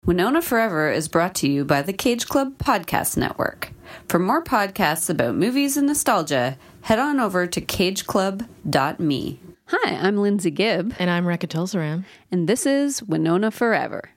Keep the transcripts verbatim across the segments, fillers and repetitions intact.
Winona Forever is brought to you by the Cage Club Podcast Network. For more podcasts about movies and nostalgia, head on over to cage club dot me. Hi, I'm Lindsay Gibb. And I'm Rekha Tulsaram. And this is Winona Forever.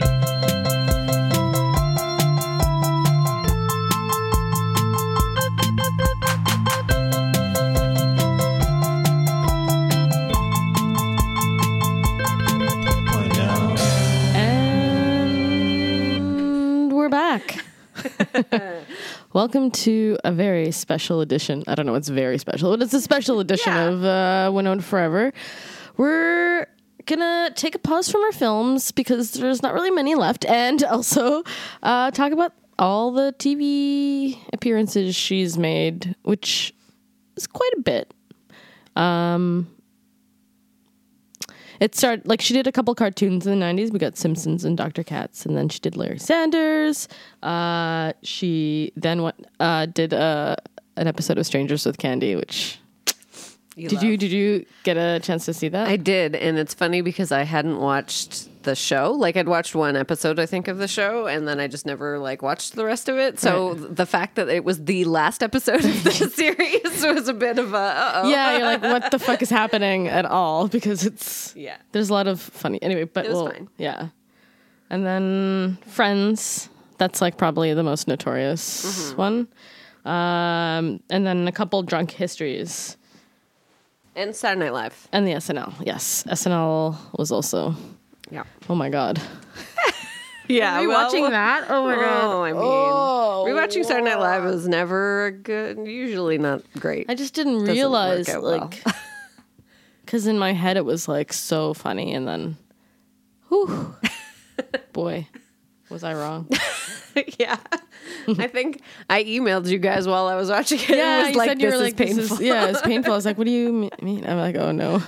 Back. Welcome to a very special edition. I don't know what's very special, but it's a special edition yeah. of uh, Winona Forever. We're gonna take a pause from our films because there's not really many left, and also uh, talk about all the T V appearances she's made, which is quite a bit. Um, It started, like, she did a couple cartoons in the nineties. We got Simpsons and Doctor Katz, and then she did Larry Sanders. Uh, she then went, uh, did uh, an episode of Strangers with Candy, which... You did love. you did you get a chance to see that? I did, and it's funny because I hadn't watched the show. Like, I'd watched one episode, I think, of the show, and then I just never, like, watched the rest of it. So right. the fact that it was the last episode of the series was a bit of a, uh-oh. Yeah, you're like, what the fuck is happening at all? Because it's... Yeah. There's a lot of funny... Anyway, but... It was well, fine. Yeah. And then Friends. That's, like, probably the most notorious mm-hmm. one. Um, and then a couple Drunk Histories. And Saturday Night Live. And the S N L, yes. S N L was also... Yeah. Oh, my God. yeah. Rewatching well, that? Oh, my God. Oh, I mean. Oh, rewatching Saturday Night Live was never good, usually not great. I just didn't Doesn't realize, work out like... Because well. in my head, it was, like, so funny, and then... Whew. Boy, was I wrong. yeah. I think I emailed you guys while I was watching it. Yeah, it was you like, said you this were is like, painful. This is, yeah, it's painful. I was like, what do you mean? I'm like, oh, no.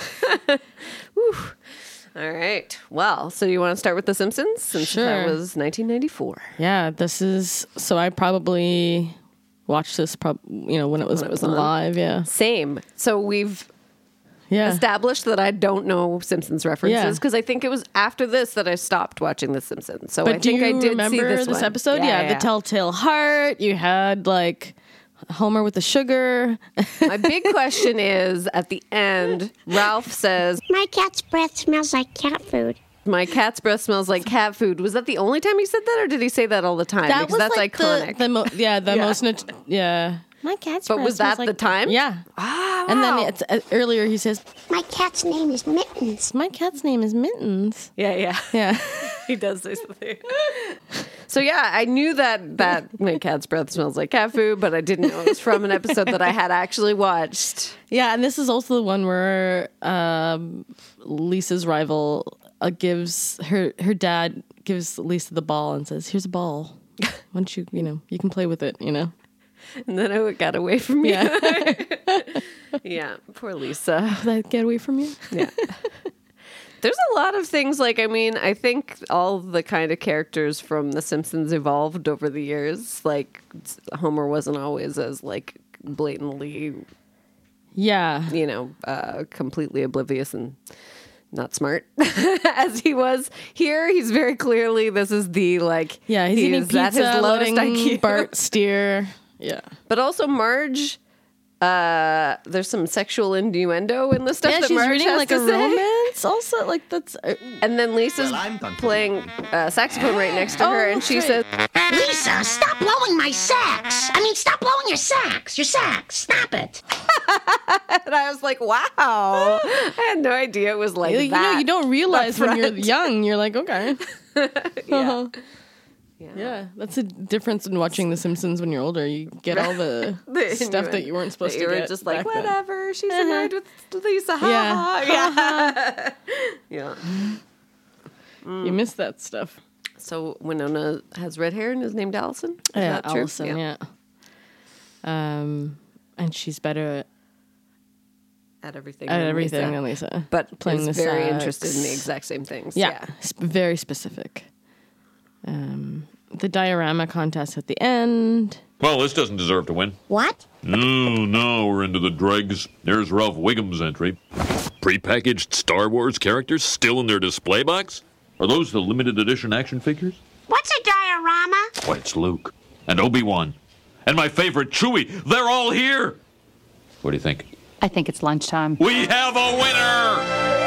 Whew. All right. Well, so you want to start with The Simpsons? Since sure. that was nineteen ninety-four. Yeah, this is... So I probably watched this, prob- you know, when it was, when it was live, yeah. Same. So we've... Yeah. established that I don't know Simpsons references because yeah. I think it was after this that I stopped watching The Simpsons. So but I think do you I did remember see this, this one. episode? Yeah, yeah, yeah, the Telltale Heart. You had like Homer with the sugar. My big question is at the end, Ralph says, "My cat's breath smells like cat food." My cat's breath smells like cat food. Was that the only time he said that, or did he say that all the time? That because was that's like iconic. The, the mo- yeah, the yeah. most not- yeah. My cat's but breath was that smells the like time? Yeah. Ah, wow. And then it's, uh, earlier he says, "My cat's name is Mittens." My cat's name is Mittens. Yeah, yeah, yeah. He does say something. So yeah, I knew that that my cat's breath smells like cat food, but I didn't know it was from an episode that I had actually watched. Yeah, and this is also the one where um, Lisa's rival uh, gives her her dad gives Lisa the ball and says, "Here's a ball. Why don't you, you know, you can play with it, you know." And then it got away from me. Yeah, yeah, poor Lisa. Did that get away from you? Yeah. There's a lot of things, like, I mean, I think all the kind of characters from The Simpsons evolved over the years. Like, Homer wasn't always as, like, blatantly, yeah, you know, uh, completely oblivious and not smart as he was here. He's very clearly, this is the, like, yeah, he's, he's eating pizza, at his lowest I Q. Bart steer. Yeah. But also Marge, uh, there's some sexual innuendo in the stuff yeah, that she's Marge reading has like to a say. romance also. Like that's... Uh, and then Lisa's well, playing uh, saxophone right next to oh, her, and she right. says, "Lisa, stop blowing my sax. I mean, stop blowing your sax. Your sax. Stop it." and I was like, wow. I had no idea it was like you, that. You know, you don't realize when you're front. young. You're like, okay. yeah. Yeah. yeah, that's a difference in watching The Simpsons when you're older. You get all the, the stuff that you weren't supposed that to you get. You were just like, then. whatever, she's uh-huh. annoyed with Lisa. Ha, Yeah. ha. Yeah. yeah. Mm. You miss that stuff. So Winona has red hair and is named Allison? Is yeah, that true? Allison, yeah. yeah. Um, and she's better at, at everything at than everything Lisa. than Lisa. But playing is the very sax. interested in the exact same things. Yeah, yeah. Sp- very specific. Um, the diorama contest at the end. Well, this doesn't deserve to win. What? No, no, we're into the dregs. There's Ralph Wiggum's entry. Prepackaged Star Wars characters still in their display box? Are those the limited edition action figures? What's a diorama? Why, it's Luke. And Obi-Wan. And my favorite, Chewie. They're all here. What do you think? I think it's lunchtime. We have a winner!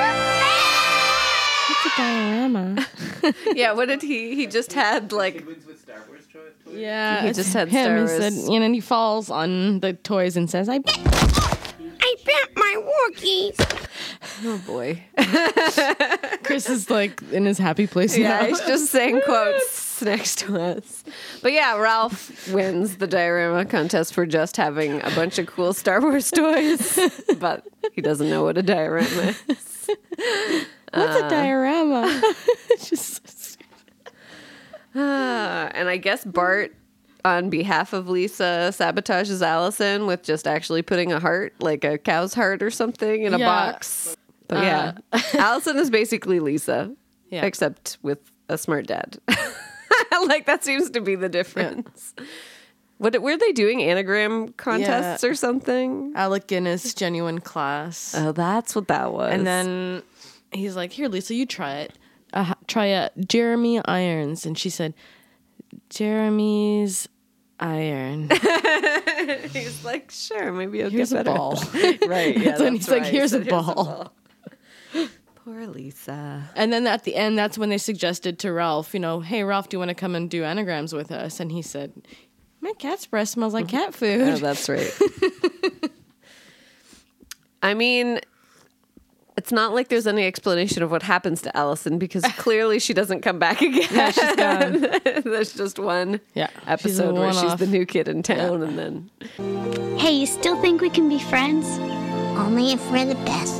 What's a diorama? Yeah, what did he? He just had like. Yeah, He it's just had him. Star He Wars. said, you know, and he falls on the toys and says, "I bet." I bet my Wookiees. Oh boy. Chris is like in his happy place Yeah, now. he's just saying quotes next to us. But yeah, Ralph wins the diorama contest for just having a bunch of cool Star Wars toys, but he doesn't know what a diorama is. What's a diorama? It's just so stupid. Uh, and I guess Bart, on behalf of Lisa, sabotages Allison with just actually putting a heart, like a cow's heart or something, in a Yeah. box. But yeah, Allison is basically Lisa, Yeah. except with a smart dad. Like that seems to be the difference. What were they doing? Anagram contests Yeah. or something? Alec Guinness genuine class. Oh, that's what that was. And then he's like, "Here, Lisa, you try it. Uh, try it, Jeremy Irons." And she said, "Jeremy's iron." he's like, "Sure, maybe I'll Here's get a better." ball. Right? Yeah. So then that's he's like, right. "Here's He a said, ball." Poor Lisa. And then at the end, that's when they suggested to Ralph, you know, "Hey, Ralph, do you want to come and do anagrams with us?" And he said, "My cat's breath smells like cat food." Oh, that's right. I mean, it's not like there's any explanation of what happens to Allison because clearly she doesn't come back again. Yeah, she's gone. There's just one Yeah, she's a episode where she's one-off. the new kid in town, and then Hey, you still think we can be friends? Only if we're the best.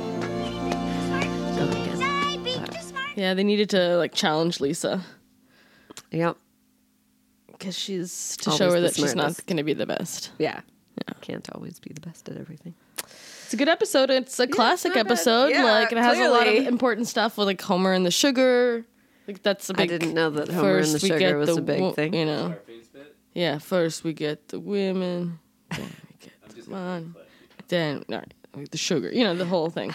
Yeah, they needed to like challenge Lisa yep, because she's to Always show her the that she's not smartest. going to be the best. yeah, can't always be the best at everything. It's a good episode. It's a classic not bad. episode. Yeah, like it has a lot clearly. of important stuff with like Homer and the sugar. Like that's a I big. didn't know that Homer and the first we sugar get was the a big wo- thing. You know. Yeah. First we get the women. Then we get the man. Then all right, the sugar. You know the whole thing.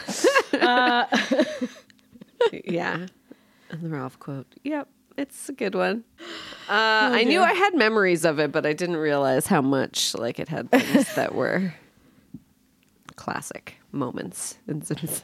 Yeah, and the Ralph quote. Yep, it's a good one. Uh, I knew I had memories of it, but I didn't realize how much like it had things that were classic moments in Simpsons.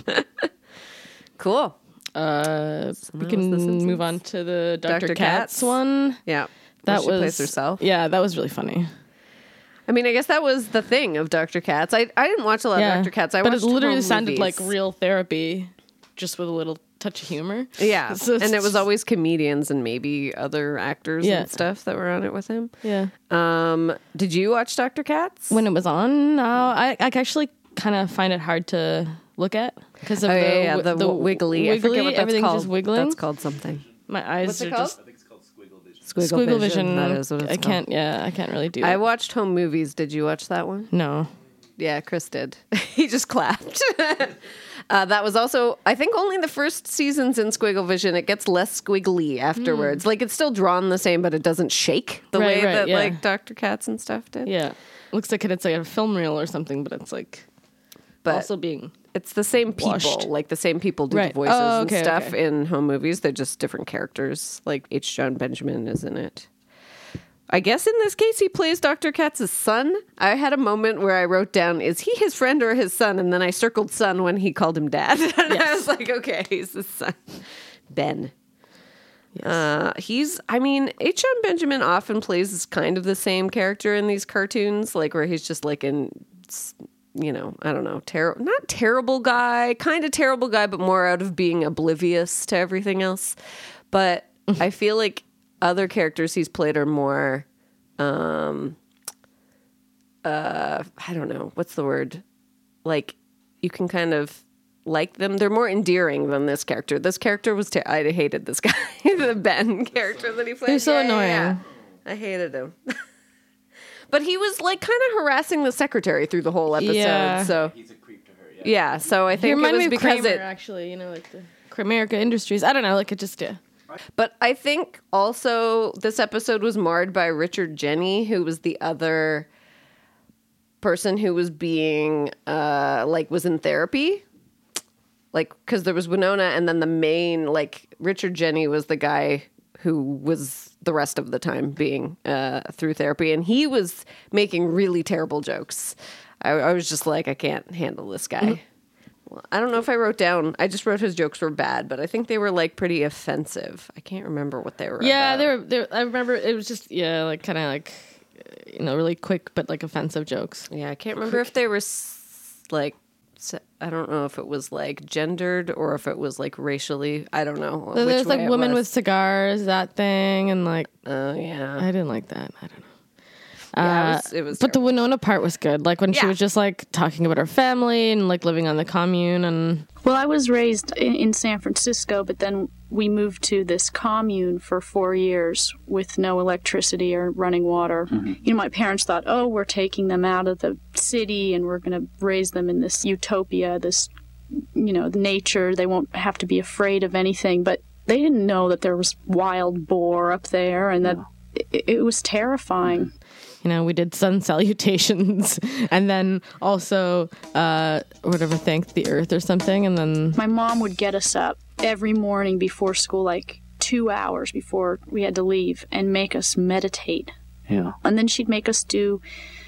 Cool. Uh, we that can was The Simpsons. move on to the Doctor Doctor Katz, Katz. one. Yeah, That where she was plays herself. Yeah, that was really funny. I mean, I guess that was the thing of Doctor Katz. I I didn't watch a lot Yeah, of Doctor Katz. I but it watched literally home sounded like movies. real therapy, just with a little touch of humor. Yeah, So it's and it was just- always comedians and maybe other actors Yeah. and stuff that were on it with him. Yeah. Um, did you watch Doctor Katz? When it was on, uh, I I actually kind of find it hard to look at because of Oh the, yeah, yeah, wi- the, the wiggly. I forget wiggly, what that's everything's called. just wiggling. That's called something. My eyes What's it are called? just Squiggle, squiggle vision. That is what it's I called. can't. Yeah, I can't really do. I it. watched Home Movies. Did you watch that one? No. Yeah, Chris did. He just clapped. uh, that was also, I think, only the first seasons in Squiggle Vision. It gets less squiggly afterwards. Like it's still drawn the same, but it doesn't shake the Hmm. Right, way right, that yeah. like Doctor Katz and stuff did. Yeah. Looks like it's like a film reel or something, but it's like But also being it's the same people. washed. Like the same people do Right. the voices Oh, okay, and stuff okay. in Home Movies. They're just different characters. Like H. John Benjamin is in it. I guess in this case he plays Doctor Katz's son. I had a moment where I wrote down, is he his friend or his son? And then I circled son when he called him dad. And I was like, okay, he's his son. Ben. Uh, he's, I mean, H. John Benjamin often plays kind of the same character in these cartoons, like where he's just like an, you know, I don't know, ter- not terrible guy, kind of terrible guy, but more out of being oblivious to everything else. But I feel like other characters he's played are more, um, uh, I don't know, what's the word? Like, you can kind of like them. They're more endearing than this character. This character was, ter- I hated this guy, the Ben character that he played. They're so Yeah, yeah, annoying. yeah. I hated him. But he was like kind of harassing the secretary through the whole episode. Yeah. So he's a creep to her. Yeah. Yeah. So I He think it reminded was me of because Kramer, it. actually, you know, like the Kramerica Industries. I don't know, like it just yeah. But I think also this episode was marred by Richard Jenny, who was the other person who was being uh, like was in therapy. like, because there was Winona, and then the main, like, Richard Jenny was the guy who was the rest of the time being uh, through therapy, and he was making really terrible jokes. I, I was just like, I can't handle this guy. Mm-hmm. Well, I don't know if I wrote down. I just wrote his jokes were bad, but I think they were like pretty offensive. I can't remember what they were. Yeah, about. they were. They were I remember it was just yeah, like kind of like you know, really quick but like offensive jokes. Yeah, I can't remember if they were s- like. I don't know if it was like gendered or if it was like racially. I don't know. So there's like women was. with cigars, that thing, and like. Oh yeah. I didn't like that. I don't know. Yeah, Uh, it was, it was but the Winona part was good. Like when yeah. she was just like talking about her family and like living on the commune and. Well, I was raised in, in San Francisco, but then we moved to this commune for four years with no electricity or running water. Mm-hmm. You know, my parents thought, oh, we're taking them out of the city and we're going to raise them in this utopia, this, you know, nature. They won't have to be afraid of anything. But they didn't know that there was wild boar up there and that no. it, it was terrifying. Mm-hmm. You know, we did sun salutations and then also, uh, whatever, thank the earth or something. And then my mom would get us up every morning before school, like two hours before we had to leave, and make us meditate. Yeah. And then she'd make us do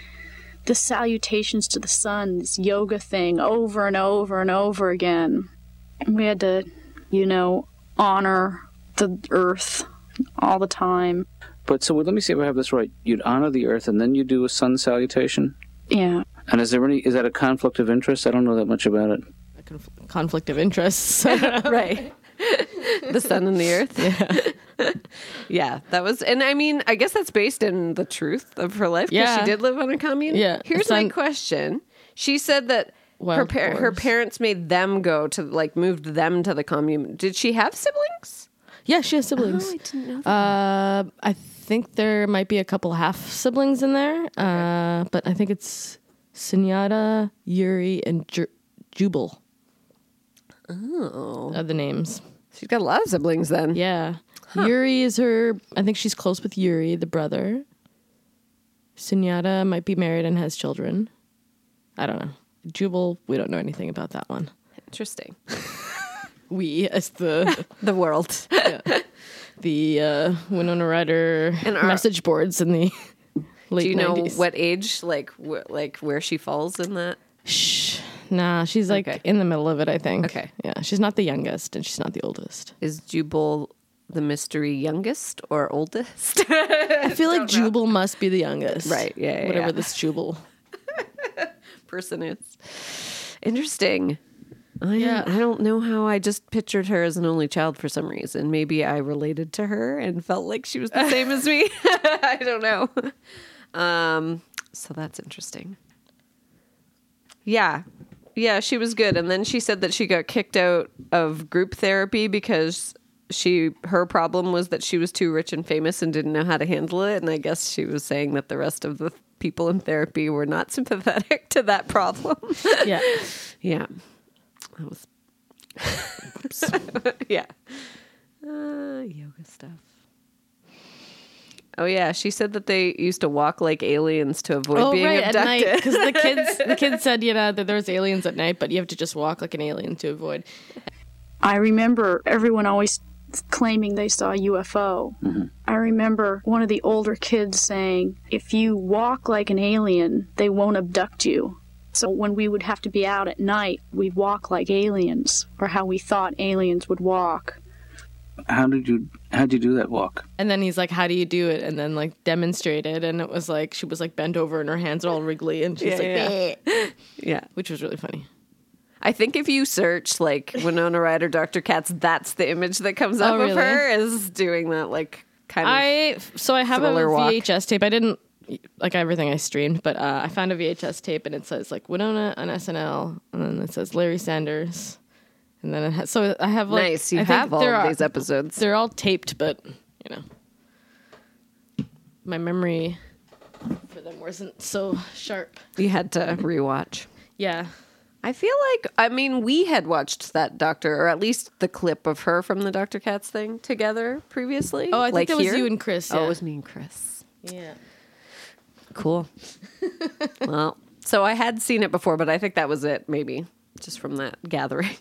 the salutations to the sun, this yoga thing over and over and over again. And we had to, you know, honor the earth all the time. But so let me see if I have this right. You'd honor the earth and then you do a sun salutation? Yeah. And is there any, is that a conflict of interest? I don't know that much about it. A conf- conflict of interests. Right. The sun and the earth. Yeah. Yeah, that was, and I mean, I guess that's based in the truth of her life because yeah. she did live on a commune. Yeah. Here's sun- my question. She said that her par- her parents made them go to, like, moved them to the commune. Did she have siblings? Yeah, she has siblings. Oh, I didn't know that. Uh, I think there might be a couple half siblings in there, okay. uh, but I think it's Sunyata, Yuri, and Ju- Jubal. Oh, are the names. She's got a lot of siblings then. Yeah, huh. Yuri is her. I think she's close with Yuri, the brother. Sunyata might be married and has children. I don't know. Jubal, we don't know anything about that one. Interesting. We as the the world, yeah. the uh, Winona Ryder and our, message boards in the late do you know nineties. What age, like, wh- like where she falls in that? Shh, nah, she's like okay. in the middle of it. I think. Okay, yeah, she's not the youngest and she's not the oldest. Is Jubal the mystery youngest or oldest? I feel like Jubal know. must be the youngest, right? Yeah, yeah whatever yeah. this Jubal person is. Interesting. I yeah. don't, I don't know how I just pictured her as an only child for some reason. Maybe I related to her and felt like she was the same as me. I don't know. Um, so that's interesting. Yeah. Yeah, she was good. And then she said that she got kicked out of group therapy because she her problem was that she was too rich and famous and didn't know how to handle it. And I guess she was saying that the rest of the people in therapy were not sympathetic to that problem. Yeah. Yeah. That was, yeah. Uh, yoga stuff. Oh yeah, she said that they used to walk like aliens to avoid oh, being right, abducted. At night, because the kids, the kids said, you know, that there was aliens at night, but you have to just walk like an alien to avoid. I remember everyone always claiming they saw a U F O. Mm-hmm. I remember one of the older kids saying, "If you walk like an alien, they won't abduct you." So when we would have to be out at night, we'd walk like aliens, or how we thought aliens would walk. How did you how did you do that walk? And then he's like, how do you do it? And then like demonstrated, and it was like she was like bent over and her hands are all wriggly and she's yeah, like yeah. yeah, which was really funny. I think if you search like Winona Ryder, Doctor Katz, that's the image that comes up oh, really? of her is doing that like kind of I so I have a walk. V H S tape. I didn't like everything I streamed, but uh, I found a V H S tape and it says like Winona on S N L, and then it says Larry Sanders, and then it has, so I have like nice. You I have all of are, these episodes. They're all taped, but you know, my memory for them wasn't so sharp. You had to rewatch. Yeah. I feel like, I mean, we had watched that doctor, or at least the clip of her from the Doctor Katz thing together previously. Oh, I think like that was here? you and Chris. Yeah. Oh, it was me and Chris. Yeah. Cool. Well, so I had seen it before, but I think that was it, maybe. just from that gathering.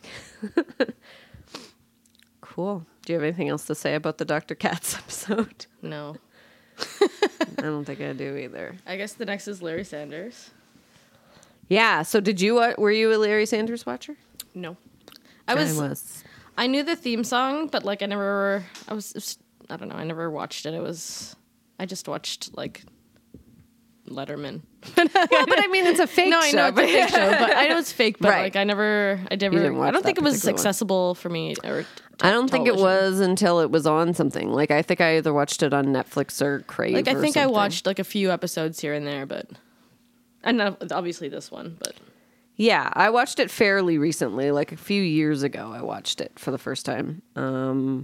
Cool. Do you have anything else to say about the Doctor Katz episode? No. I don't think I do either. I guess the next is Larry Sanders. Yeah. So did you, uh, were you a Larry Sanders watcher? No. I was, I was. I knew the theme song, but like I never, I was, it was I don't know, I never watched it. It was, I just watched like Letterman. Well, but I mean, it's a fake no, show. I know it's a fake show, but I know it's fake, but Right. like I never, I never, didn't watch I don't think that it was particular one. accessible for me. Or I don't think it television. was until it was on something. Like, I think I either watched it on Netflix or Crave. Like I or think I something. watched like a few episodes here and there, but and not, obviously this one, but Yeah, I watched it fairly recently, like a few years ago. I watched it for the first time. Um,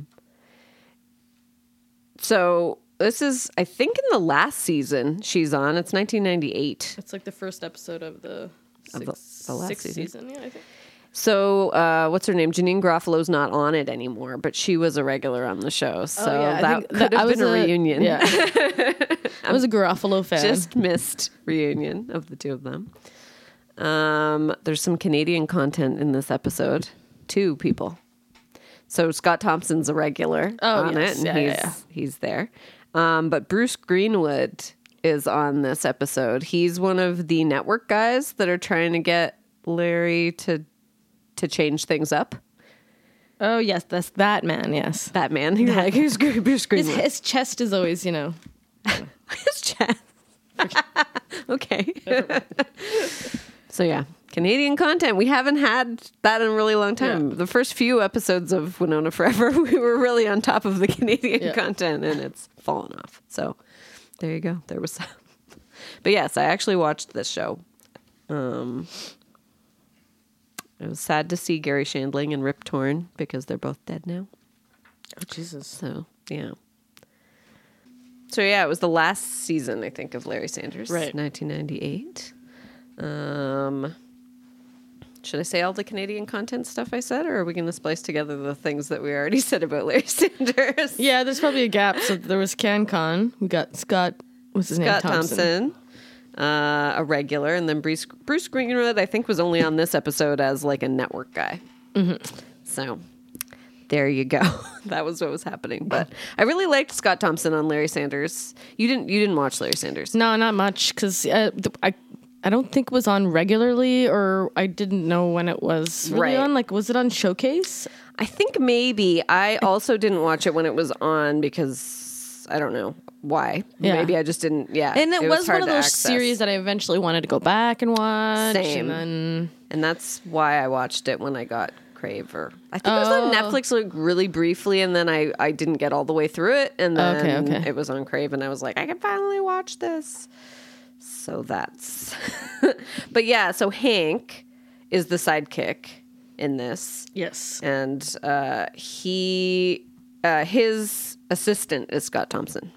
so this is, I think, in the last season she's on. It's nineteen ninety-eight. it's like the first episode of the Of the- sixth, the last sixth season. season. Yeah, I think. So uh, what's her name? Janine Garofalo's not on it anymore, but she was a regular on the show. So Oh, yeah, I that think could that- I have been was a reunion. Yeah, I was a Garofalo fan. Just missed reunion of the two of them. Um, there's some Canadian content in this episode. Two people. So Scott Thompson's a regular Oh, on yes. it, and Yeah, he's yeah, yeah. he's there. Um, but Bruce Greenwood is on this episode. He's one of the network guys that are trying to get Larry to to change things up. Oh yes, that's that man. Yes, That man, you're like, who's Bruce his, Greenwood? his chest is always, you know. His chest. Okay. So yeah, Canadian content. We haven't had that in a really long time. Yeah. The first few episodes of Winona Forever, we were really on top of the Canadian Yeah. content, and it's fallen off. So there you go. There was some. But yes, I actually watched this show. Um, it was sad to see Gary Shandling and Rip Torn because they're both dead now. Oh Jesus. So yeah. So yeah, it was the last season, I think, of Larry Sanders, Right. nineteen ninety-eight. Um, should I say all the Canadian content stuff I said, or are we going to splice together the things that we already said about Larry Sanders? Yeah, there's probably a gap. So there was CanCon. We got Scott. What's his Scott name? Thompson, uh, a regular, and then Bruce Bruce Greenwood, I think, was only on this episode as like a network guy. Mm-hmm. So there you go. That was what was happening. But I really liked Scott Thompson on Larry Sanders. You didn't you didn't watch Larry Sanders? No, not much, because uh, th- I I don't think it was on regularly, or I didn't know when it was really Right. on. Like, was it on Showcase? I think maybe. I also didn't watch it when it was on because I don't know why. Yeah. Maybe I just didn't. Yeah, And it, was, hard one of to those access. series that I eventually wanted to go back and watch. Same. And then And that's why I watched it when I got Crave. Or I think it was on Oh. Netflix like really briefly, and then I, I didn't get all the way through it, and then Okay, okay. it was on Crave, and I was like, I can finally watch this. So that's. But yeah, so Hank is the sidekick in this. yes, And uh, he, uh, his assistant is Scott Thompson.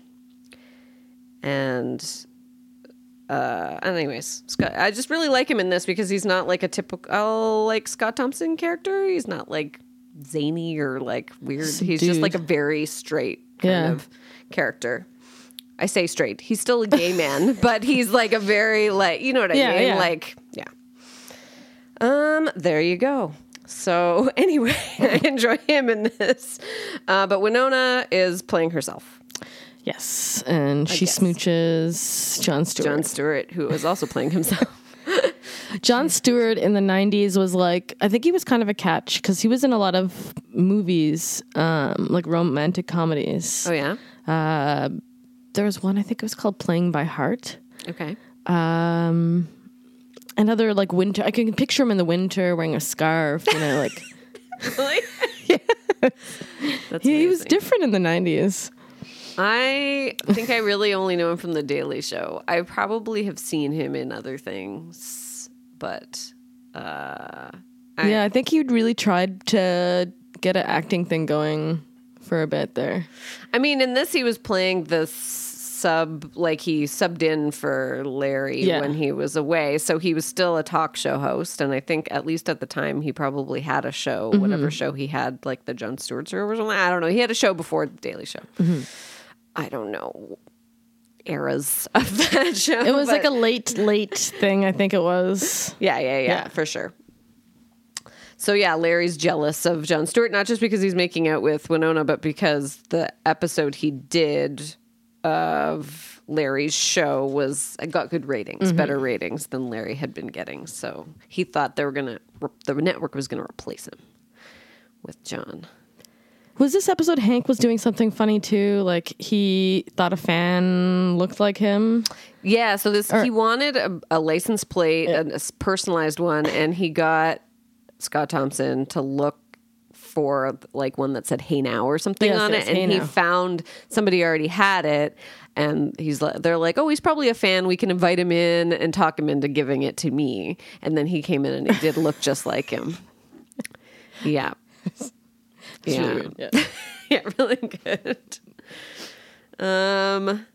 And, uh, anyways, Scott, I just really like him in this because he's not like a typical like Scott Thompson character. He's not like zany or like weird. He's just Subdued. like a very straight kind Yeah. of character. I say straight. He's still a gay man, but he's like a very like, you know what I Yeah, mean? yeah. Like, yeah. Um, there you go. So anyway, I enjoy him in this. Uh, but Winona is playing herself. yes, and she guess. smooches Jon Stewart. Jon Stewart, who is also playing himself. Jon Stewart in the nineties was like, I think he was kind of a catch because he was in a lot of movies, um, like romantic comedies. Oh yeah. Uh, there was one, I think it was called Playing by Heart. Okay. Um, another like winter. I can picture him in the winter wearing a scarf. You know, like Really? That's he, he was amazing. different in the nineties. I think I really only know him from The Daily Show. I probably have seen him in other things, but uh, I, Yeah, I think he really tried to get an acting thing going for a bit there. I mean, in this, he was playing the sub, like he subbed in for Larry Yeah. when he was away. So he was still a talk show host. And I think, at least at the time, he probably had a show, Mm-hmm. whatever show he had, like the Jon Stewart show or something. I don't know. He had a show before The Daily Show. Mm-hmm. I don't know eras of that show. It was like a but- late, late thing. I think it was. Yeah, yeah, yeah, Yeah. for sure. So yeah, Larry's jealous of Jon Stewart, not just because he's making out with Winona, but because the episode he did of Larry's show was got good ratings, mm-hmm. better ratings than Larry had been getting. So he thought they were gonna, the network was gonna replace him with Jon. Was this episode Hank was doing something funny too? Like he thought a fan looked like him? Yeah, so this or, he wanted a, a license plate, yeah. a, a personalized one, and he got Scott Thompson to look for like one that said "Hey Now" or something yes, on yes, it, and hey he now. found somebody already had it, and he's like, they're like, oh, he's probably a fan. We can invite him in and talk him into giving it to me. And then he came in and he did look just like him. Yeah. It's yeah. Really good. Yeah. yeah, really good. Um,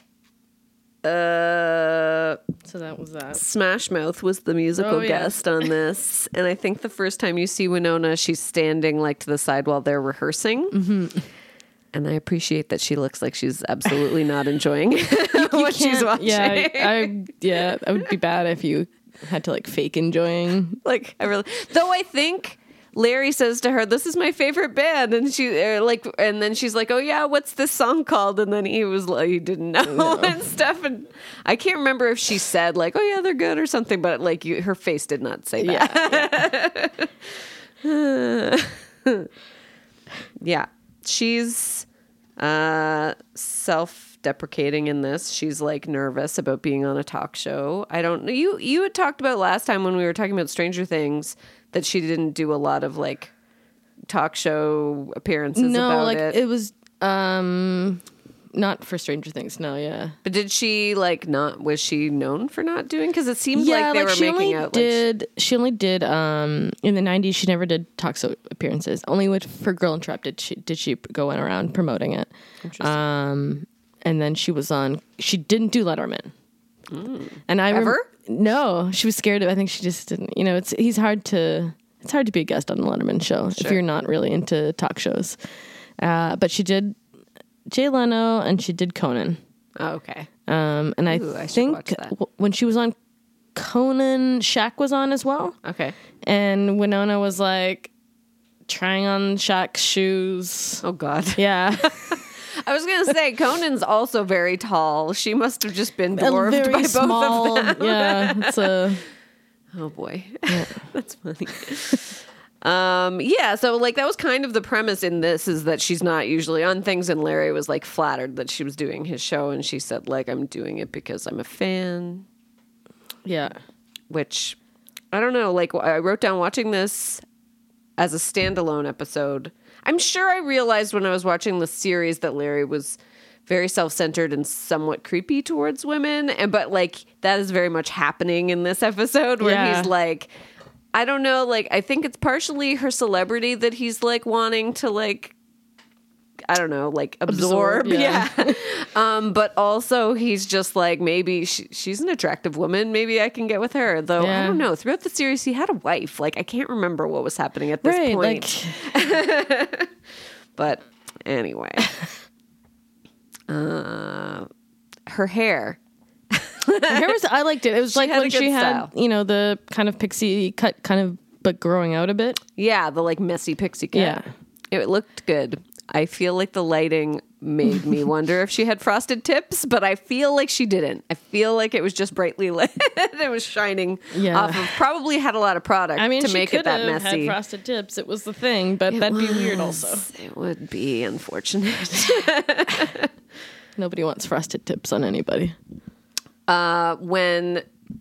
uh, so that was that. Smash Mouth was the musical oh, yeah. guest on this, and I think the first time you see Winona, she's standing like to the side while they're rehearsing. Mm-hmm. And I appreciate that she looks like she's absolutely not enjoying you, you what she's watching. Yeah, I, yeah, that would be bad if you had to like fake enjoying. Like I really, though I think. Larry says to her, "This is my favorite band," and she uh, like, and then she's like, "Oh yeah, what's this song called?" And then he was like, he didn't know no. and stuff. And I can't remember if she said like, "Oh yeah, they're good" or something, but like, you, her face did not say that. Yeah, yeah. yeah. She's uh, self-deprecating in this. She's like nervous about being on a talk show. I don't know. You you had talked about last time when we were talking about Stranger Things. That she didn't do a lot of like talk show appearances no, about like it. it was um not for Stranger Things. No, yeah. But did she like not? Was she known for not doing? Because it seemed yeah, like they like were she making only out. Did like, she only did um in the nineties? She never did talk show appearances. Only with for Girl Interrupted she did she go in around promoting it. Um, and then she was on. She didn't do Letterman. Mm. And I ever. Rem- No, she was scared of. I think she just didn't. You know, it's he's hard to. It's hard to be a guest on the Letterman show sure. if you're not really into talk shows. Uh, but she did Jay Leno and she did Conan. Oh, okay. Um, and I Ooh, I think w- when she was on Conan, Shaq was on as well. Okay. And Winona was like trying on Shaq's shoes. Oh God. Yeah. I was gonna say Conan's also very tall. She must have just been dwarfed very by small, both of them. Yeah, it's a. Oh boy, yeah. That's funny. Um, yeah, so like that was kind of the premise in this is that she's not usually on things, and Larry was like flattered that she was doing his show, and she said like I'm doing it because I'm a fan. Yeah, which I don't know. Like I wrote down watching this as a standalone episode. I'm sure I realized when I was watching the series that Larry was very self-centered and somewhat creepy towards women. And but like that is very much happening in this episode where yeah. he's like, I don't know, like I think it's partially her celebrity that he's like wanting to like, I don't know, like absorb. absorb yeah. yeah. um, but also he's just like, maybe she, she's an attractive woman. Maybe I can get with her. Though yeah. I don't know. Throughout the series, he had a wife. Like I can't remember what was happening at this right, point. Like... but anyway. Uh, her hair. Her hair was, I liked it. It was She like had a when good she style. had, you know, the kind of pixie cut, kind of, but growing out a bit. Yeah, the like messy pixie cut. Yeah. It looked good. I feel like the lighting made me wonder if she had frosted tips, but I feel like she didn't. I feel like it was just brightly lit. It was shining Yeah. off of, probably had a lot of product I mean, to she make could it that have messy. had frosted tips. It was the thing, but It that'd be weird was. also. It would be unfortunate. Nobody wants frosted tips on anybody. Uh, when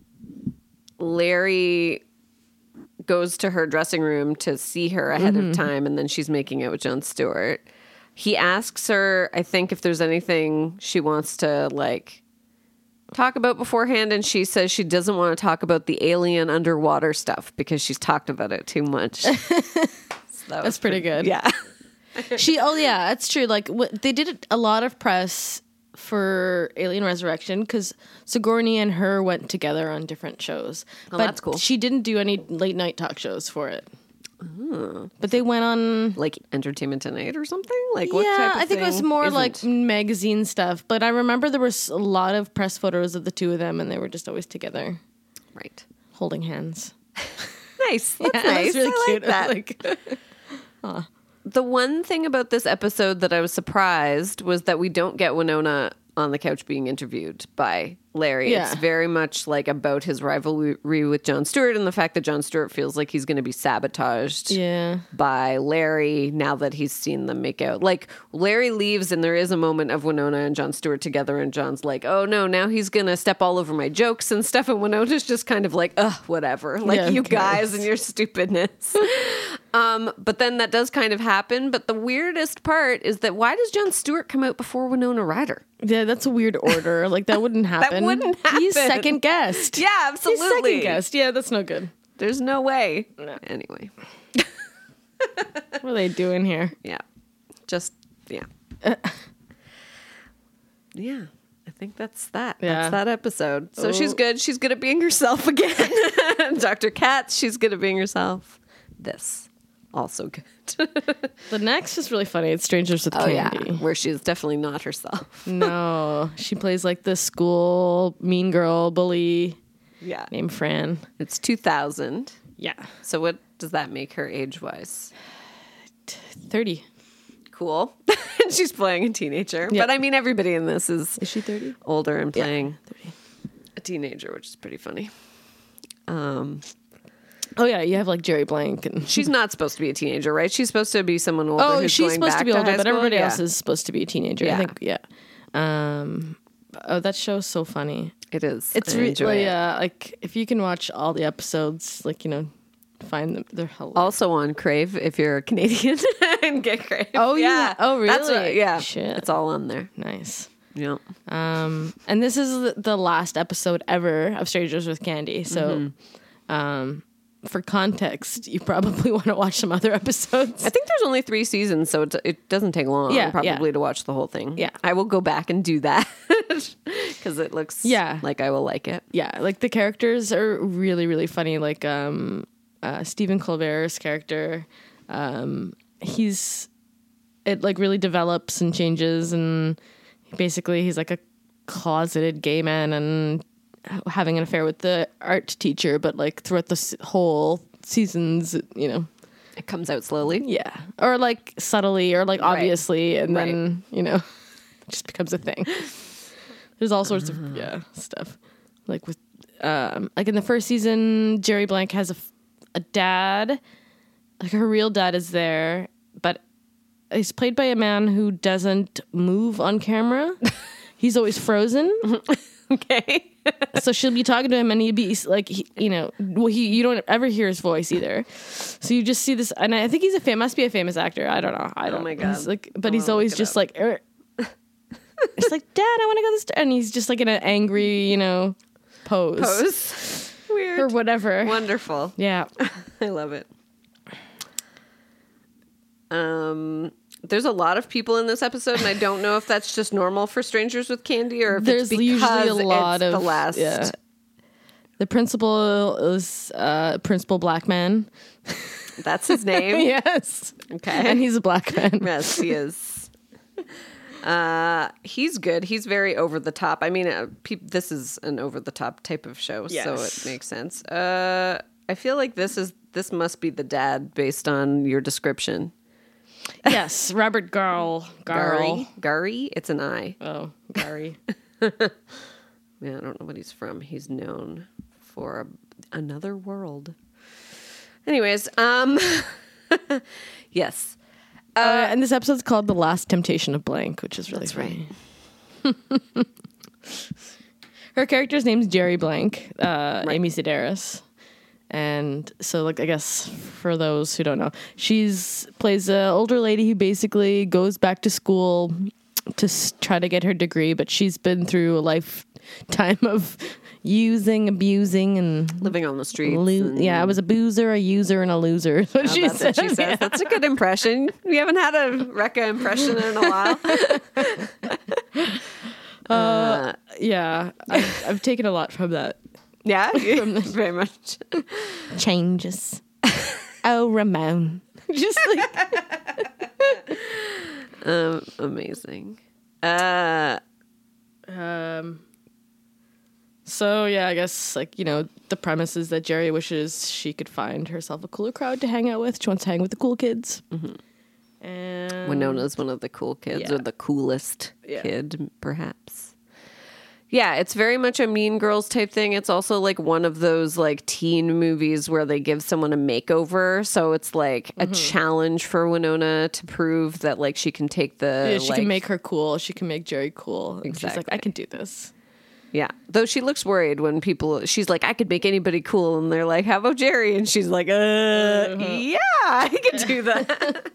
Larry goes to her dressing room to see her ahead Mm-hmm. of time, and then she's making out with Jon Stewart, he asks her, I think, if there's anything she wants to like talk about beforehand, and she says she doesn't want to talk about the alien underwater stuff because she's talked about it too much. So that That's was pretty good. Yeah. She, oh yeah, that's true. Like what, they did a lot of press for Alien Resurrection because Sigourney and her went together on different shows. Oh, but that's cool. She didn't do any late night talk shows for it. Oh. But they went on Like Entertainment Tonight or something? Like what yeah, type of I think it was thing more isn't? like magazine stuff. But I remember there was a lot of press photos of the two of them, and they were just always together, Right. holding hands. Nice. That's Yeah, nice. That's really I cute. like that. Like, The one thing about this episode that I was surprised was that we don't get Winona on the couch being interviewed by Larry. Yeah. It's very much like about his rivalry with Jon Stewart and the fact that Jon Stewart feels like he's going to be sabotaged yeah. by Larry now that he's seen them make out. Like Larry leaves and there is a moment of Winona and Jon Stewart together and John's like, oh no, now he's going to step all over my jokes and stuff. And Winona's just kind of like, ugh, whatever. Like Yeah, you who cares? guys and your stupidness. um, but then that does kind of happen. But the weirdest part is that why does Jon Stewart come out before Winona Ryder? Yeah, that's a weird order. Like that wouldn't happen. wouldn't He's happen. second guest. Yeah, absolutely. He's second guest. Yeah, that's no good. There's no way. Anyway, What are they doing here? yeah. Just, yeah. yeah. I think that's that. Yeah. That's that episode. So Oh. she's good. She's good at being herself again. Doctor Katz, she's good at being herself. This, also good. The next is really funny. It's Strangers with Oh, yeah. Candy. Where she's definitely not herself. No, she plays like the school mean girl bully Yeah. named Fran. It's two thousand. Yeah, So what does that make her age-wise? thirty. Cool. And she's playing a teenager. Yeah. But I mean, everybody in this is Is she thirty? older and Yeah, playing a teenager, which is pretty funny. Um, Oh yeah, you have like Jerry Blank and she's not supposed to be a teenager, right? She's supposed to be someone older. oh, who's she's going supposed back to be older, high but school? everybody Yeah. else is supposed to be a teenager. Yeah. I think. Yeah. Um. Oh, that show's so funny. It is. It's I enjoy really it. uh, like if you can watch all the episodes, like you know, find them. They're hilarious. Also on Crave if you're a Canadian and get Crave. Oh, yeah. Oh, That's really? what, yeah. Shit. It's all on there. Nice. Yeah. Um, and this is the- the last episode ever of Strangers with Candy. So, Mm-hmm. um, for context, you probably want to watch some other episodes. I think there's only three seasons, so it, it doesn't take long Yeah, probably yeah. to watch the whole thing. Yeah. I will go back and do that because it looks Yeah. like I will like it. Yeah, like the characters are really, really funny. Like um, uh, Stephen Colbert's character, um, he's it like really develops and changes, and basically he's like a closeted gay man and having an affair with the art teacher, but like throughout the s- whole seasons, you know, It comes out slowly. yeah, or like subtly, or like Right. obviously, and then you know, it just becomes a thing. There's all sorts of yeah stuff, like with um, like in the first season, Jerry Blank has a, f- a dad, like her real dad is there, but he's played by a man who doesn't move on camera. He's always frozen. Okay. So she'll be talking to him, and he'd be like, he, you know, well, he you don't ever hear his voice either. So you just see this, and I think he's a fam- must be a famous actor. I don't know. I don't. my God. He's like, but I he's wanna always look it just up. like, er. It's like, Dad, I want to go this, and he's just like in an angry, you know, pose, Pose. Weird. or whatever. Wonderful. Yeah, I love it. Um, there's a lot of people in this episode, and I don't know if that's just normal for Strangers with Candy or if there's it's usually a because lot it's of the last. Yeah. The principal is uh, Principal Black Man. That's his name. Yes, Okay. and he's a black man. Yes, he is. Uh, he's good. He's very over the top. I mean, uh, pe- this is an over the top type of show, so Yes. it makes sense. Uh, I feel like this is this must be the dad based on your description. Yes, Robert Garl. Gary, Gary, it's an I. Oh, Gary. Yeah, I don't know what he's from. He's known for a, another world. Anyways, um, yes. Uh, and this episode's called "The Last Temptation of Blank," which is really That's funny. Her character's name's Jerry Blank, uh, Amy Sedaris, and so like I guess for those who don't know, she's plays an older lady who basically goes back to school to s- try to get her degree, but she's been through a lifetime of using, abusing, and Living on the streets. lo- and- yeah, I was a boozer, a user, and a loser. That's what Oh, she that's what she said. says. That's a good impression. We haven't had a Rekka impression in a while. uh, Yeah, I've, I've taken a lot from that. yeah, very much. Changes. Oh, Ramon. Just like Um, amazing. Uh, um, So yeah, I guess like, you know, the premise is that Jerry wishes she could find herself a cooler crowd to hang out with. She wants to hang with the cool kids. Mm-hmm. And Winona's one of the cool kids, Yeah. or the coolest Yeah. kid, perhaps. Yeah, it's very much a Mean Girls type thing. It's also like one of those like teen movies where they give someone a makeover. So it's like a challenge for Winona to prove that like she can take the yeah, she like, can make her cool. She can make Jerry cool. And she's like, Exactly. I can do this. Yeah. Though she looks worried when people, she's like, I could make anybody cool. And they're like, how about Jerry? And she's like, uh, yeah, I can do that.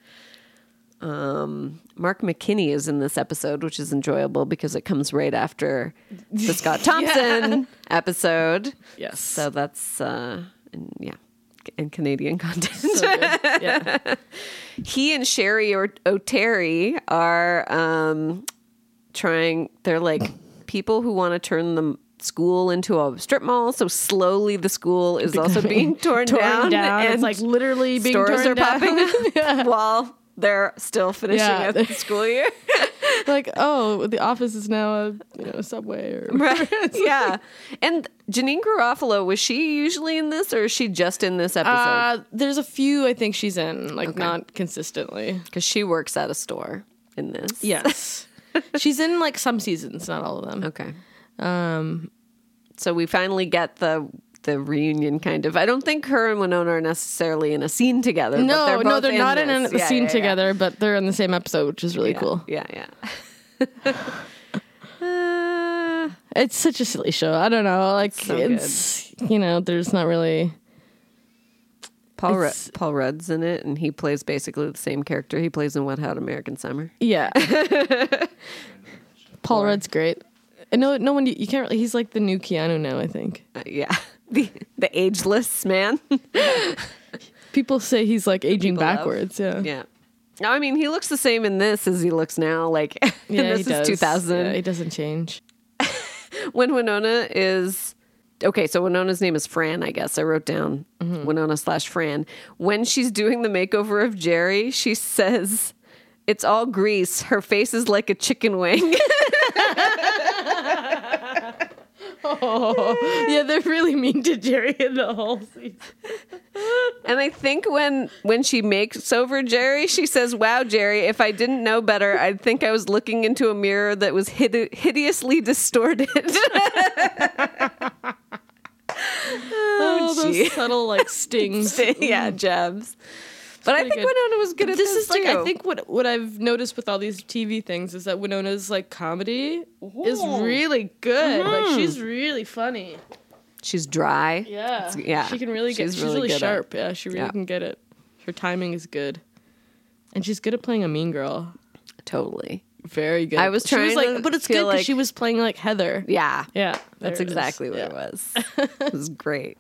um, Mark McKinney is in this episode, which is enjoyable because it comes right after the Scott Thompson episode. Yes. So that's, uh, and, yeah, and Canadian content. So good. Yeah. He and Sherry or O'Terry are um, trying, they're like people who want to turn the school into a strip mall. So slowly the school is also being torn, torn down. down. And It's like literally being stores torn are down. popping up while they're still finishing Yeah. up the school year. Like, oh, the office is now a, you know, a Subway or Right. Yeah. And Janine Garofalo, was she usually in this or is she just in this episode? Uh, there's a few I think she's in, like Okay. not consistently. Because she works at a store in this. Yes. She's in like some seasons, not all of them. Okay. Um, so we finally get the the reunion kind of. I don't think her and Winona are necessarily in a scene together. but No, they're no, both they're in not this. in a Yeah, scene yeah, yeah. together, but they're in the same episode, which is really Yeah, cool. Yeah, yeah. uh, It's such a silly show. I don't know. Like, So it's, you know, there's not really. Paul Rudd, It's- Paul Rudd's in it, and he plays basically the same character he plays in Wet Hot American Summer. Yeah. Paul Rudd's great. And no, no one, you can't really, he's like the new Keanu now, I think. Uh, yeah, the the ageless man. People say he's like aging People love. backwards. Yeah. Yeah. I mean, he looks the same in this as he looks now. Like, Yeah, and this he is does. two thousand. Yeah, he doesn't change. When Winona is okay, so Winona's name is Fran, I guess. I wrote down Mm-hmm. Winona slash Fran. When she's doing the makeover of Jerry, she says, "It's all grease. Her face is like a chicken wing." Oh, yeah, they're really mean to Jerry in the whole season. And I think when when she makes over Jerry, she says, "Wow, Jerry, if I didn't know better, I'd think I was looking into a mirror that was hide- hideously distorted." Oh, gee. those subtle like stings. Yeah, jabs. But I pretty think good. Winona was good at This this is like too. I think what what I've noticed with all these T V things is that Winona's like comedy is really good. Like she's really funny. she's dry. Yeah, It's- yeah. She can really get. She's She's, really really, good at- sharp. Yeah, she really Yeah. can get it. Her timing is good, and she's good at playing a mean girl. Totally. Very good. I was She trying like, to but it's feel good because like- she was playing like Heather. Yeah. Yeah, That's there it is. exactly what Yeah. it was. It was great.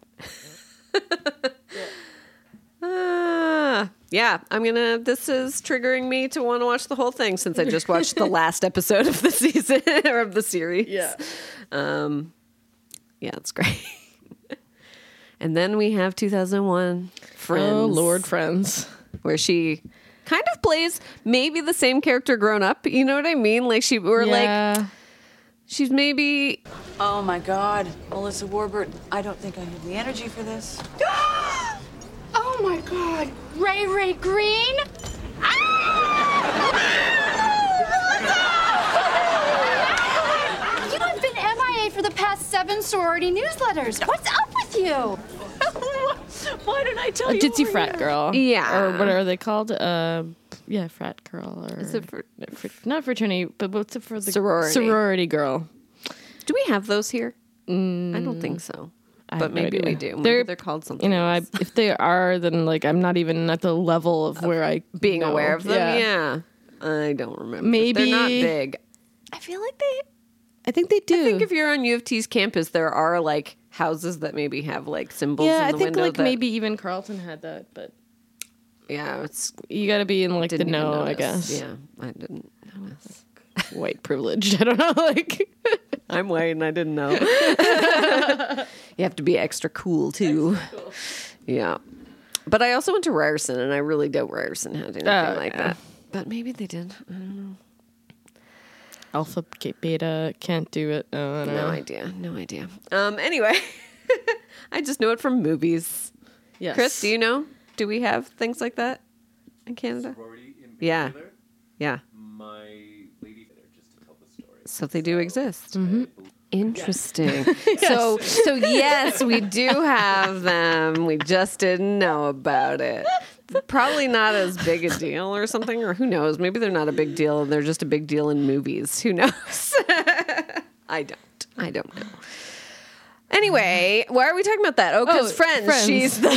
Uh, yeah, I'm gonna. This is triggering me to want to watch the whole thing since I just watched the last episode of the season or of the series. Yeah. Um, yeah, it's great. And then we have two thousand one Friends. Oh Lord, Friends. Where she kind of plays maybe the same character grown up. You know what I mean? Like she, or like Yeah. she's maybe. Oh my God, Melissa Warburton, I don't think I have the energy for this. Oh my god, Ray Ray Green? You have been M I A for the past seven sorority newsletters. What's up with you? Why didn't I tell A you? ditzy we were frat here? girl. Yeah. Or what are they called? Uh, yeah, frat girl. Or Is it fr- fr- not fraternity, but what's it for the Sorority. sorority girl? Do we have those here? I don't think so. I But have no maybe we idea. do. Maybe They're- they're called something. You know, I, else. if they are, then like I'm not even at the level of where I being know. aware of them. Yeah. I don't remember. Maybe- they're not big. I feel like they. I think they do. I think if you're on U of T's campus, there are like houses that maybe have like symbols. yeah, in I the think window like that- maybe even Carlton had that, but Yeah, it's you got to be in like the didn't even know, I notice. guess. Yeah, I didn't notice. White privilege. I don't know. Like, I'm white and I didn't know. You have to be extra cool too. Yeah. But I also went to Ryerson and I really doubt Ryerson had anything Oh, like yeah. that. But maybe they did. I don't know. Alpha, beta, can't do it. Oh, I don't No know. idea. No idea. Um. Anyway, I just know it from movies. Yes. Chris, do you know? Do we have things like that in Canada? Yeah. Yeah. My lady there just to tell the story. So they do exist. Mm-hmm. Interesting. So, so yes, we do have them. We just didn't know about it. Probably not as big a deal or something, or who knows? Maybe they're not a big deal. They're just a big deal in movies. Who knows? I don't. I don't know. Anyway, why are we talking about that? Oh, because Oh, Friends. Friends. She's the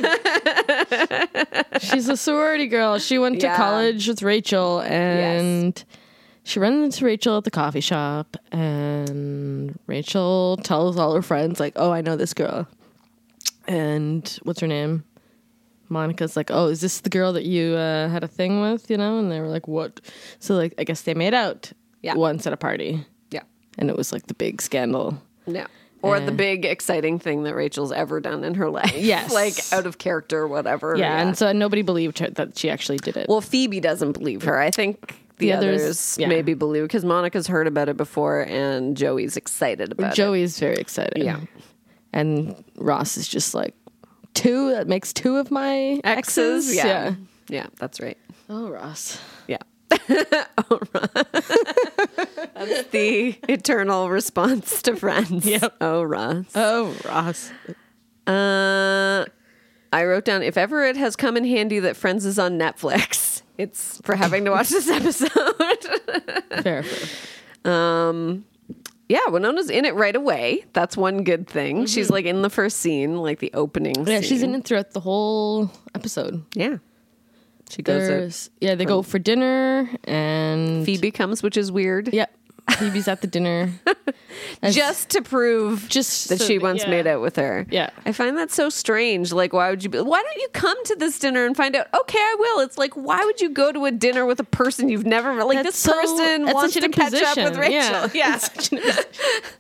She's a sorority girl. She went to Yeah. college with Rachel, and she runs into Rachel at the coffee shop, and Rachel tells all her friends, like, oh, I know this girl. And what's her name? Monica's like, oh, is this the girl that you uh, had a thing with, you know? And they were like, what? So, like, I guess they made out Yeah. once at a party. yeah, And it was, like, the big scandal. yeah. Or the Uh, big exciting thing that Rachel's ever done in her life. Yes. like out of character, or whatever. Yeah, and so nobody believed her that she actually did it. Well, Phoebe doesn't believe her. I think the, The others, others, yeah. maybe believe because Monica's heard about it before, and Joey's excited about it. Joey's very excited. Yeah. And Ross is just like, two? That makes two of my exes? Exes, yeah. yeah, yeah, that's right. Oh, Ross. Yeah. oh, Ross. That's the eternal response to Friends. Yep. Oh, Ross. Oh, Ross. Uh, I wrote down, if ever it has come in handy that Friends is on Netflix, it's for having to watch this episode. Fair, fair. Um, yeah, Winona's in it right away. That's one good thing. She's like in the first scene, like the opening Yeah, scene. she's in it throughout the whole episode. Yeah. She goes. There's, yeah, they go for dinner, and Phoebe comes, which is weird. Yep. Phoebe's at the dinner. As- Just to prove Just that so she that- once yeah. made out with her. Yeah. I find that so strange. Like, why would you be, why don't you come to this dinner and find out, okay, I will. It's like, why would you go to a dinner with a person you've never, like, That's this so- person that's wants such to an catch up imposition. with Rachel. Yeah. Yeah. That's such an imposition.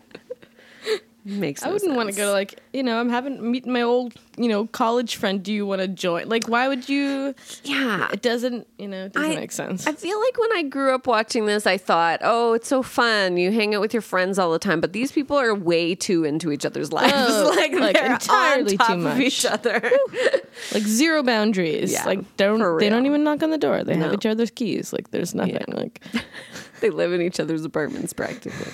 Makes I no wouldn't want to sense. go to, like, you know, I'm having meeting my old, you know, college friend. Do you want to join? Like, why would you? Yeah. It doesn't, you know, it doesn't I- make sense. I feel like when I grew up watching this, I thought, oh, it's so fun. You hang out with your friends all the time. But these people are way too into each other's lives. Oh, like, like, they're entirely on top too of much. each other. Like zero boundaries. Yeah, like don't for they don't real. even knock on the door. They have No. each other's keys. Like there's nothing. Yeah. Like They live in each other's apartments practically.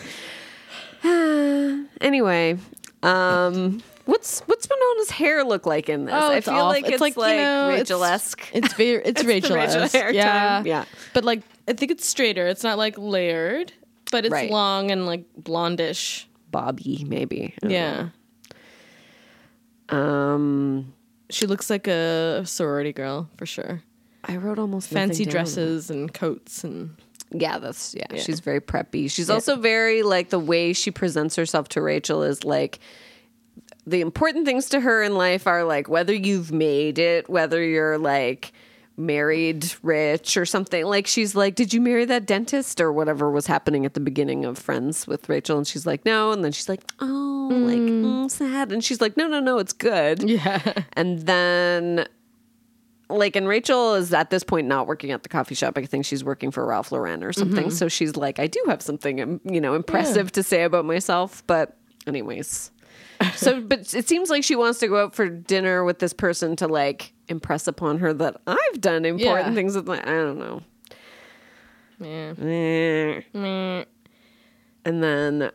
Anyway, um, what's what's Winona's hair look like in this? oh, I it's feel off. like it's, like, you know, Rachel-esque. It's it's, very, it's, It's the Rachel. Rachel hair Yeah, time. Yeah. But like I think it's straighter. It's not like layered, but it's Right. long and like blondish. Bobby, maybe. I don't Yeah. know. Um, She looks like a sorority girl for sure. I wrote almost nothing Fancy down. dresses and coats and Yeah, that's yeah, Yeah. She's very preppy. She's Yeah. also very like the way she presents herself to Rachel is like the important things to her in life are like whether you've made it, whether you're like married, rich or something. Like she's like, "Did you marry that dentist?" or whatever was happening at the beginning of Friends with Rachel, and she's like, "No," and then she's like, "Oh, like mm, sad," and she's like, "No, no, no, it's good." yeah. And then, like, and Rachel is at this point not working at the coffee shop. I think she's working for Ralph Lauren or something. So she's like, I do have something, um, you know, impressive to say about myself. But, anyways. So, but it seems like she wants to go out for dinner with this person to, like, impress upon her that I've done important Yeah. things with my, I don't know. Yeah. Eh. Meh. And then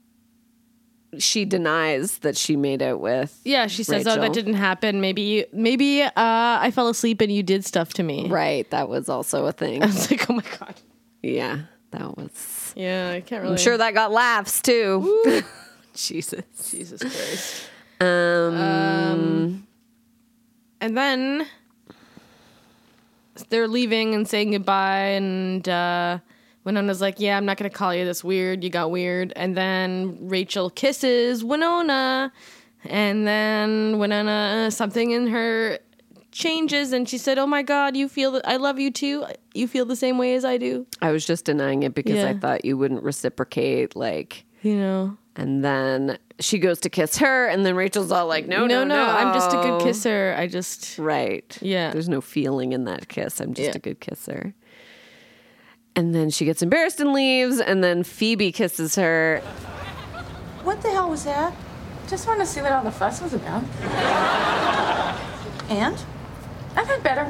she denies that she made out with. Yeah, she says, "Oh, Rachel. that didn't happen. Maybe, you, maybe uh, I fell asleep and you did stuff to me." Right. That was also a thing. I was like, "Oh my god." Yeah. That was. Yeah, I can't really. I'm sure that got laughs too. Jesus. Jesus Christ. Um, And then they're leaving and saying goodbye, and uh, Winona's like, "Yeah, I'm not gonna call you this weird. You got weird." And then Rachel kisses Winona, and then Winona, something in her changes, and she said, "Oh my God, you feel that I love you too. You feel the same way as I do." I was just denying it because I Yeah. thought you wouldn't reciprocate, like, You know. and then she goes to kiss her, and then Rachel's all like, no, no, no, no. I'm just a good kisser. I just Right. Yeah. There's no feeling in that kiss. I'm just Yeah. a good kisser. And then she gets embarrassed and leaves, and then Phoebe kisses her. What the hell was that? Just wanted to see what all the fuss was about. And? I've had better.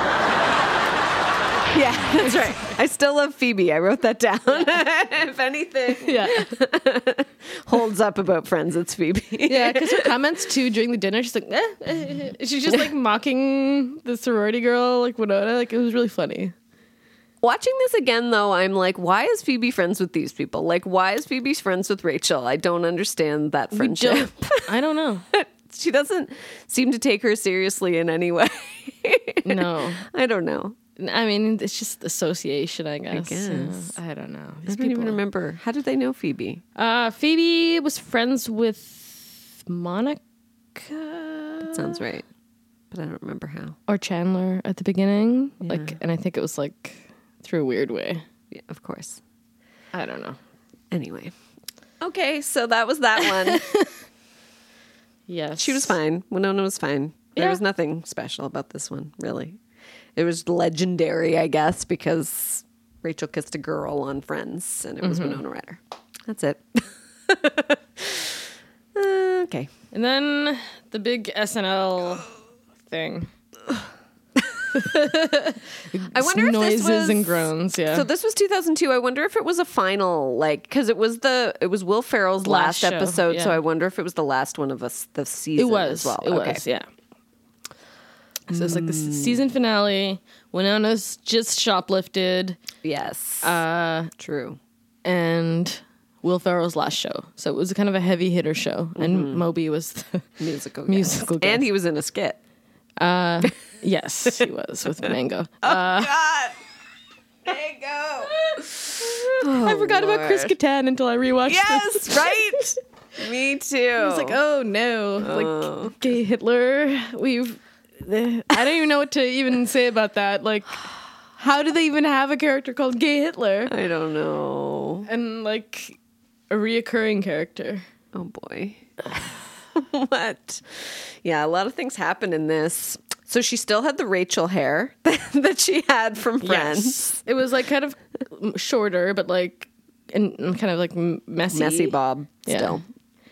Yeah, that's right. I still love Phoebe. I wrote that down. If anything Yeah. holds up about Friends, it's Phoebe. Yeah, because her comments too during the dinner, she's like, eh, eh, eh. She's just like mocking the sorority girl, like Winona. Like, it was really funny. Watching this again, though, I'm like, why is Phoebe friends with these people? Like, why is Phoebe friends with Rachel? I don't understand that friendship. Don't- I don't know. She doesn't seem to take her seriously in any way. No. I don't know. I mean, it's just association, I guess. guess. Uh, I don't know. I These don't even people- remember. How did they know Phoebe? Uh, Phoebe was friends with Monica That sounds right. But I don't remember how. or Chandler at the beginning. Yeah. Like, and I think it was like through a weird way. Yeah, of course. I don't know. Anyway. Okay, so that was that one. Yes. She was fine. Winona was fine. There Yeah. was nothing special about this one, really. It was legendary, I guess, because Rachel kissed a girl on Friends, and it was Mm-hmm. Winona Ryder. That's it. Uh, okay. And then the big S N L thing. I wonder if noises this was and groans. Yeah. So this was two thousand two. I wonder if it was a final, like, because it was the it was Will Ferrell's last, Last show, episode. So yeah. I wonder if it was the last one of us the season. it was. as well. It Okay. was. Yeah. So it's like the s- season finale. Winona's just shoplifted, Yes. uh, True. and Will Ferrell's last show. So it was kind of a heavy hitter show, and Moby was the Musical. musical guest. guest. And he was in a skit. Uh, yes, he was with Mango. God. Mango. I forgot about Chris Lord. Kattan until I rewatched this. Yes, right? Me too. I was like, oh no, like gay Hitler. We've. I don't even know what to even say about that. Like, how do they even have a character called Gay Hitler I don't know. and like a reoccurring character? Oh boy. What? Yeah, a lot of things happen in this. So she still had the Rachel hair that she had from Friends. Yes. It was like kind of shorter, but like and and kind of like m- messy. Messy bob Yeah. still.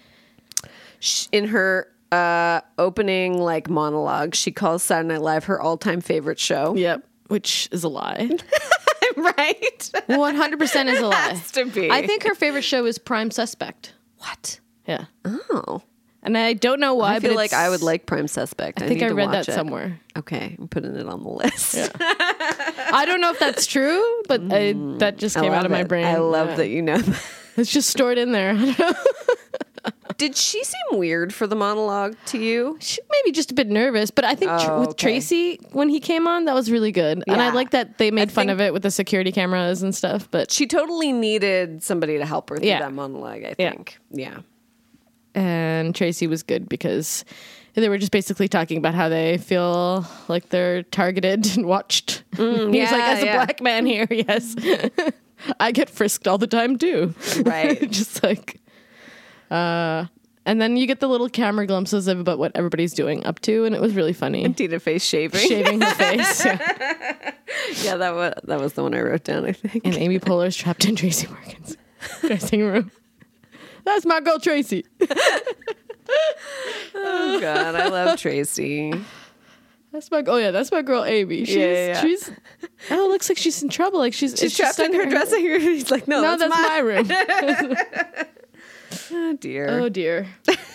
Sh- In her uh, opening like monologue, she calls Saturday Night Live her all-time favorite show. Yep, which is a lie. Right? one hundred percent is a lie. Has to be. I think her favorite show is Prime Suspect. What? Yeah. Oh. And I don't know why, I feel but like it's- I would like Prime Suspect. I think need I to read watch that it. somewhere. Okay, I'm putting it on the list. Yeah. I don't know if that's true, but I, that just I came out love of my it. brain. I love Yeah. that you know that. It's just stored in there. I don't know. Did she seem weird for the monologue to you? She maybe just a bit nervous, but I think tr- Oh, with okay. Tracy when he came on, that was really good, and I Yeah. like that they made I fun think- of it with the security cameras and stuff. But She totally needed somebody to help her through Yeah. that monologue, I Yeah. think. Yeah. and Tracy was good because they were just basically talking about how they feel like they're targeted and watched. He's like, yeah, as a yeah. black man here, yes, I get frisked all the time too. Right. just like, uh, and then you get the little camera glimpses of about what everybody's doing up to, and it was really funny. Tina Fey shaving. Shaving her face, yeah. Yeah, that was that was the one I wrote down, I think. And Amy Poehler's trapped in Tracy Morgan's dressing room. That's my girl Tracy. Oh god, I love Tracy. That's my oh yeah, that's my girl Amy. She's Yeah, yeah, yeah. she's oh, it looks like she's in trouble. Like she's She's it's trapped just in stuck her dressing room. He's like, no, No, that's, that's mine. my room. Oh dear. Oh dear.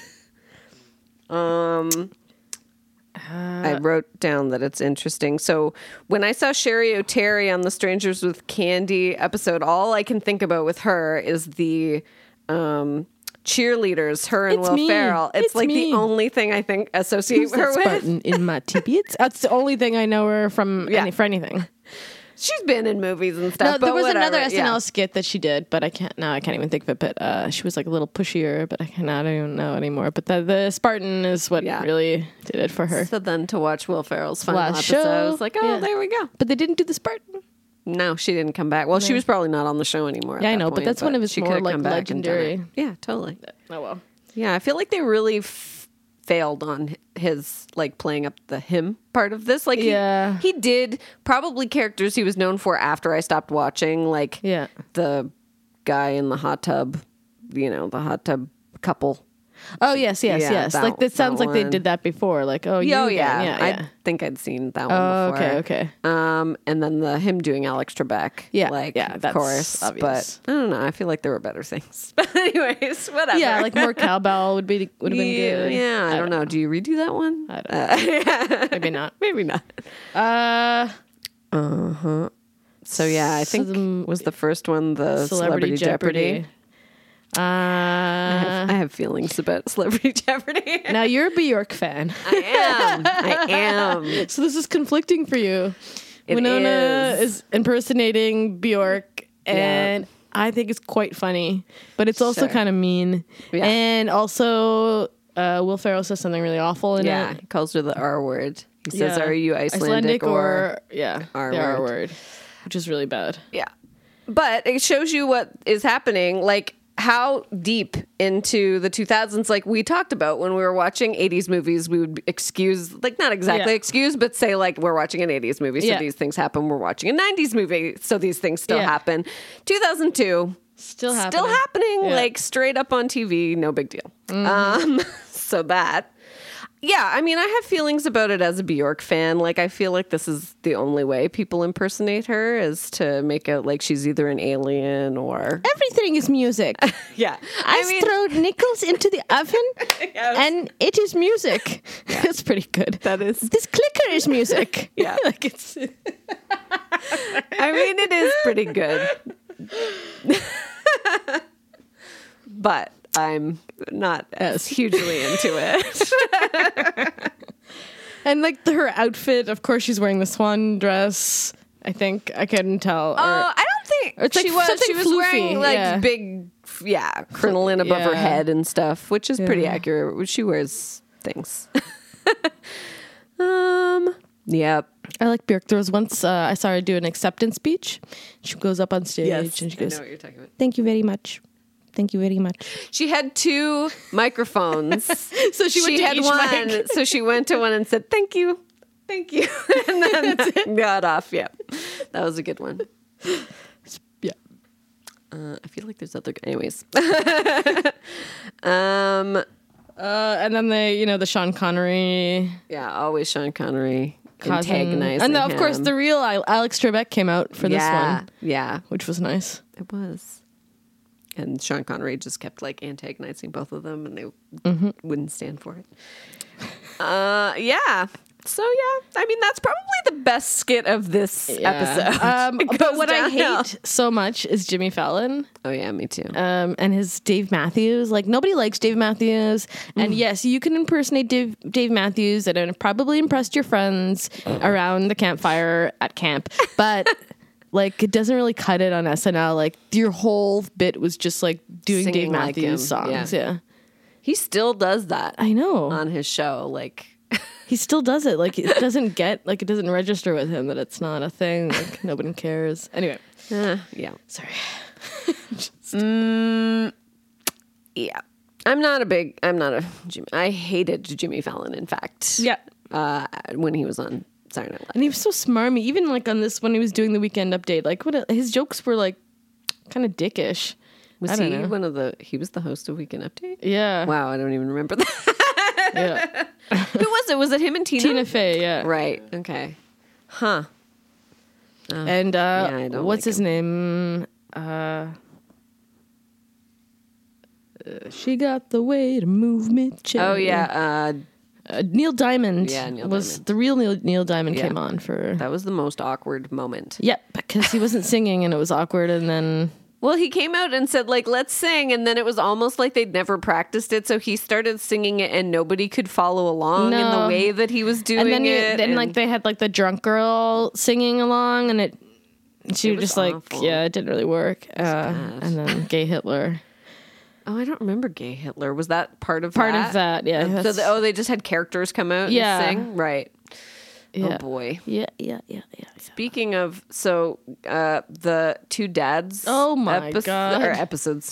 Um, I wrote down that it's interesting. So when I saw Sherry O'Terry on the Strangers with Candy episode, all I can think about with her is the um, cheerleaders, her and It's Will me. Ferrell. It's, It's like me. the only thing I think associate Who's her that with. Spartan in my tidbits? That's the only thing I know her from Yeah. any, for anything. She's been in movies and stuff. No, there but was whatever. another S N L Yeah. skit that she did, but I can't now. I can't even think of it. But uh, she was like a little pushier, but I cannot even know anymore. But the, the Spartan is what Yeah. really did it for her. So then to watch Will Ferrell's final Last episode, I show. was like, oh, Yeah. there we go. But they didn't do the Spartan. No, she didn't come back. Well, she was probably not on the show anymore. at Yeah, I that know, but point, that's one of his she more, could've like, come back and done it. legendary- Yeah, totally. Oh well. Yeah, I feel like they really f- failed on h- his like playing up the him part of this. Like Yeah. he, he did probably characters he was known for after I stopped watching, like Yeah. the guy in the hot tub, you know, the hot tub couple. Oh yes, yes, Yeah, yes. that- Like it sounds that like they one. did that before. Like oh, you Oh again. yeah, yeah, yeah. I think I'd seen that one Oh, before. okay, okay. Um, and then the him doing Alex Trebek. Yeah, like yeah, of that's course. obvious. But I don't know. I feel like there were better things. But anyways, whatever. Yeah, like more cowbell would be would have been yeah, good. yeah, I, don't know. Do you redo that one? I don't Uh, Maybe not. maybe not. Uh, So yeah, I think Some- was the first one the Celebrity, Celebrity, Jeopardy. Jeopardy. I have, Uh, I have feelings about Celebrity Jeopardy. now you're a Bjork fan, I am. I am. so this is conflicting for you. It Winona is. is impersonating Bjork, and I think it's quite funny, but it's also Sure. kind of mean. Yeah. And also, uh, Will Ferrell says something really awful in Yeah, it. he calls her the R word. He says, Yeah. "Are you Icelandic, or?" yeah, R the R word. word, which is really bad. Yeah. But it shows you what is happening, like how deep into the two thousands, like we talked about when we were watching eighties movies, we would excuse, like not exactly Yeah. excuse, but say like we're watching an eighties movie, so Yeah. these things happen. We're watching a nineties movie, so these things still Yeah. happen. two thousand two, Still happening. still happening, Yeah. like straight up on T V, no big deal. Um, so that. Yeah, I mean, I have feelings about it as a Bjork fan. Like, I feel like this is the only way people impersonate her is to make out like she's either an alien or. Everything is music. Yeah, I, I mean, throw nickels into the oven, and it is music. That's pretty good. that is. This clicker is music. Yeah. like it's. I mean, it is pretty good, but I'm not as hugely into it. And like the, her outfit, of course, she's wearing the swan dress. I think I couldn't tell. Or, Uh, I don't think Or it's like she was. something She was floofy, wearing like yeah. big, yeah, crinoline above her Yeah. head and stuff, which is pretty Yeah. accurate. She wears things. um. Yep. I like Björk. There was once uh, I saw her do an acceptance speech. She goes up on stage and she I goes, know what you're talking about. "Thank you very much. Thank you very much." She had two microphones. So she went to had each one. mic. So she went to one and said, "Thank you, thank you," and then got off. Yeah, that was a good one. Yeah. Uh, I feel like there's other. Anyways. um. Uh, and then the, you know, the Sean Connery Yeah. Always Sean Connery cousin. antagonizing And then, of course, him. the real Al- Alex Trebek came out for this yeah, one, Yeah. which was nice. It was. And Sean Connery just kept like antagonizing both of them, and they Mm-hmm. wouldn't stand for it. Uh, yeah. So yeah, I mean that's probably the best skit of this episode. Um, It but goes what I downhill. hate so much is Jimmy Fallon. Oh yeah, me too. Um, and his Dave Matthews. Like nobody likes Dave Matthews. And yes, you can impersonate Dave, Dave Matthews, and it probably impressed your friends around the campfire at camp. But like, it doesn't really cut it on S N L. Like your whole bit was just like doing Dave Singing like Matthews him, songs. yeah. Yeah. He still does that I know. on his show. Like, He still does it. Like it doesn't get like it doesn't register with him that it's not a thing. Like nobody cares. Anyway, uh, yeah, sorry. yeah. I'm not a big. I'm not a. Jimmy, I hated Jimmy Fallon. In fact, Yeah. Uh, when he was on Saturday Night Live. And he was so smarmy. Even like on this when he was doing the Weekend Update, like what a, his jokes were like kind of dickish. Was I don't he know. one of the? He was the host of Weekend Update. Yeah. Wow, I don't even remember that. Yeah. Who was it? Was it him and Tina? Tina Fey. Yeah. Right. Okay. Huh. And uh, Yeah, I don't what's like his name? Uh, uh, she got the way to move me. Cherry. Oh yeah. Uh, Uh, Neil Diamond. Yeah, Neil was Diamond. the real Neil, Neil Diamond Yeah. came on for. that was the most awkward moment. Yeah, because he wasn't singing and it was awkward, and then Well, he came out and said like, "Let's sing," and then it was almost like they'd never practiced it, so he started singing it, and nobody could follow along in the No. way that he was doing and then you, it. then and- like they had like the drunk girl singing along, and it she It was was just like awful. yeah, it didn't really work. Uh, and then Gay Hitler. oh, I don't remember Gay Hitler. Was that part of Part that? of that, yeah. Uh, So that's- the, oh, they just had characters come out Yeah. and sing, right? Yeah. Oh boy. Yeah, yeah, yeah, yeah. Speaking of, so uh, the two dads. Oh my God. Or episode skit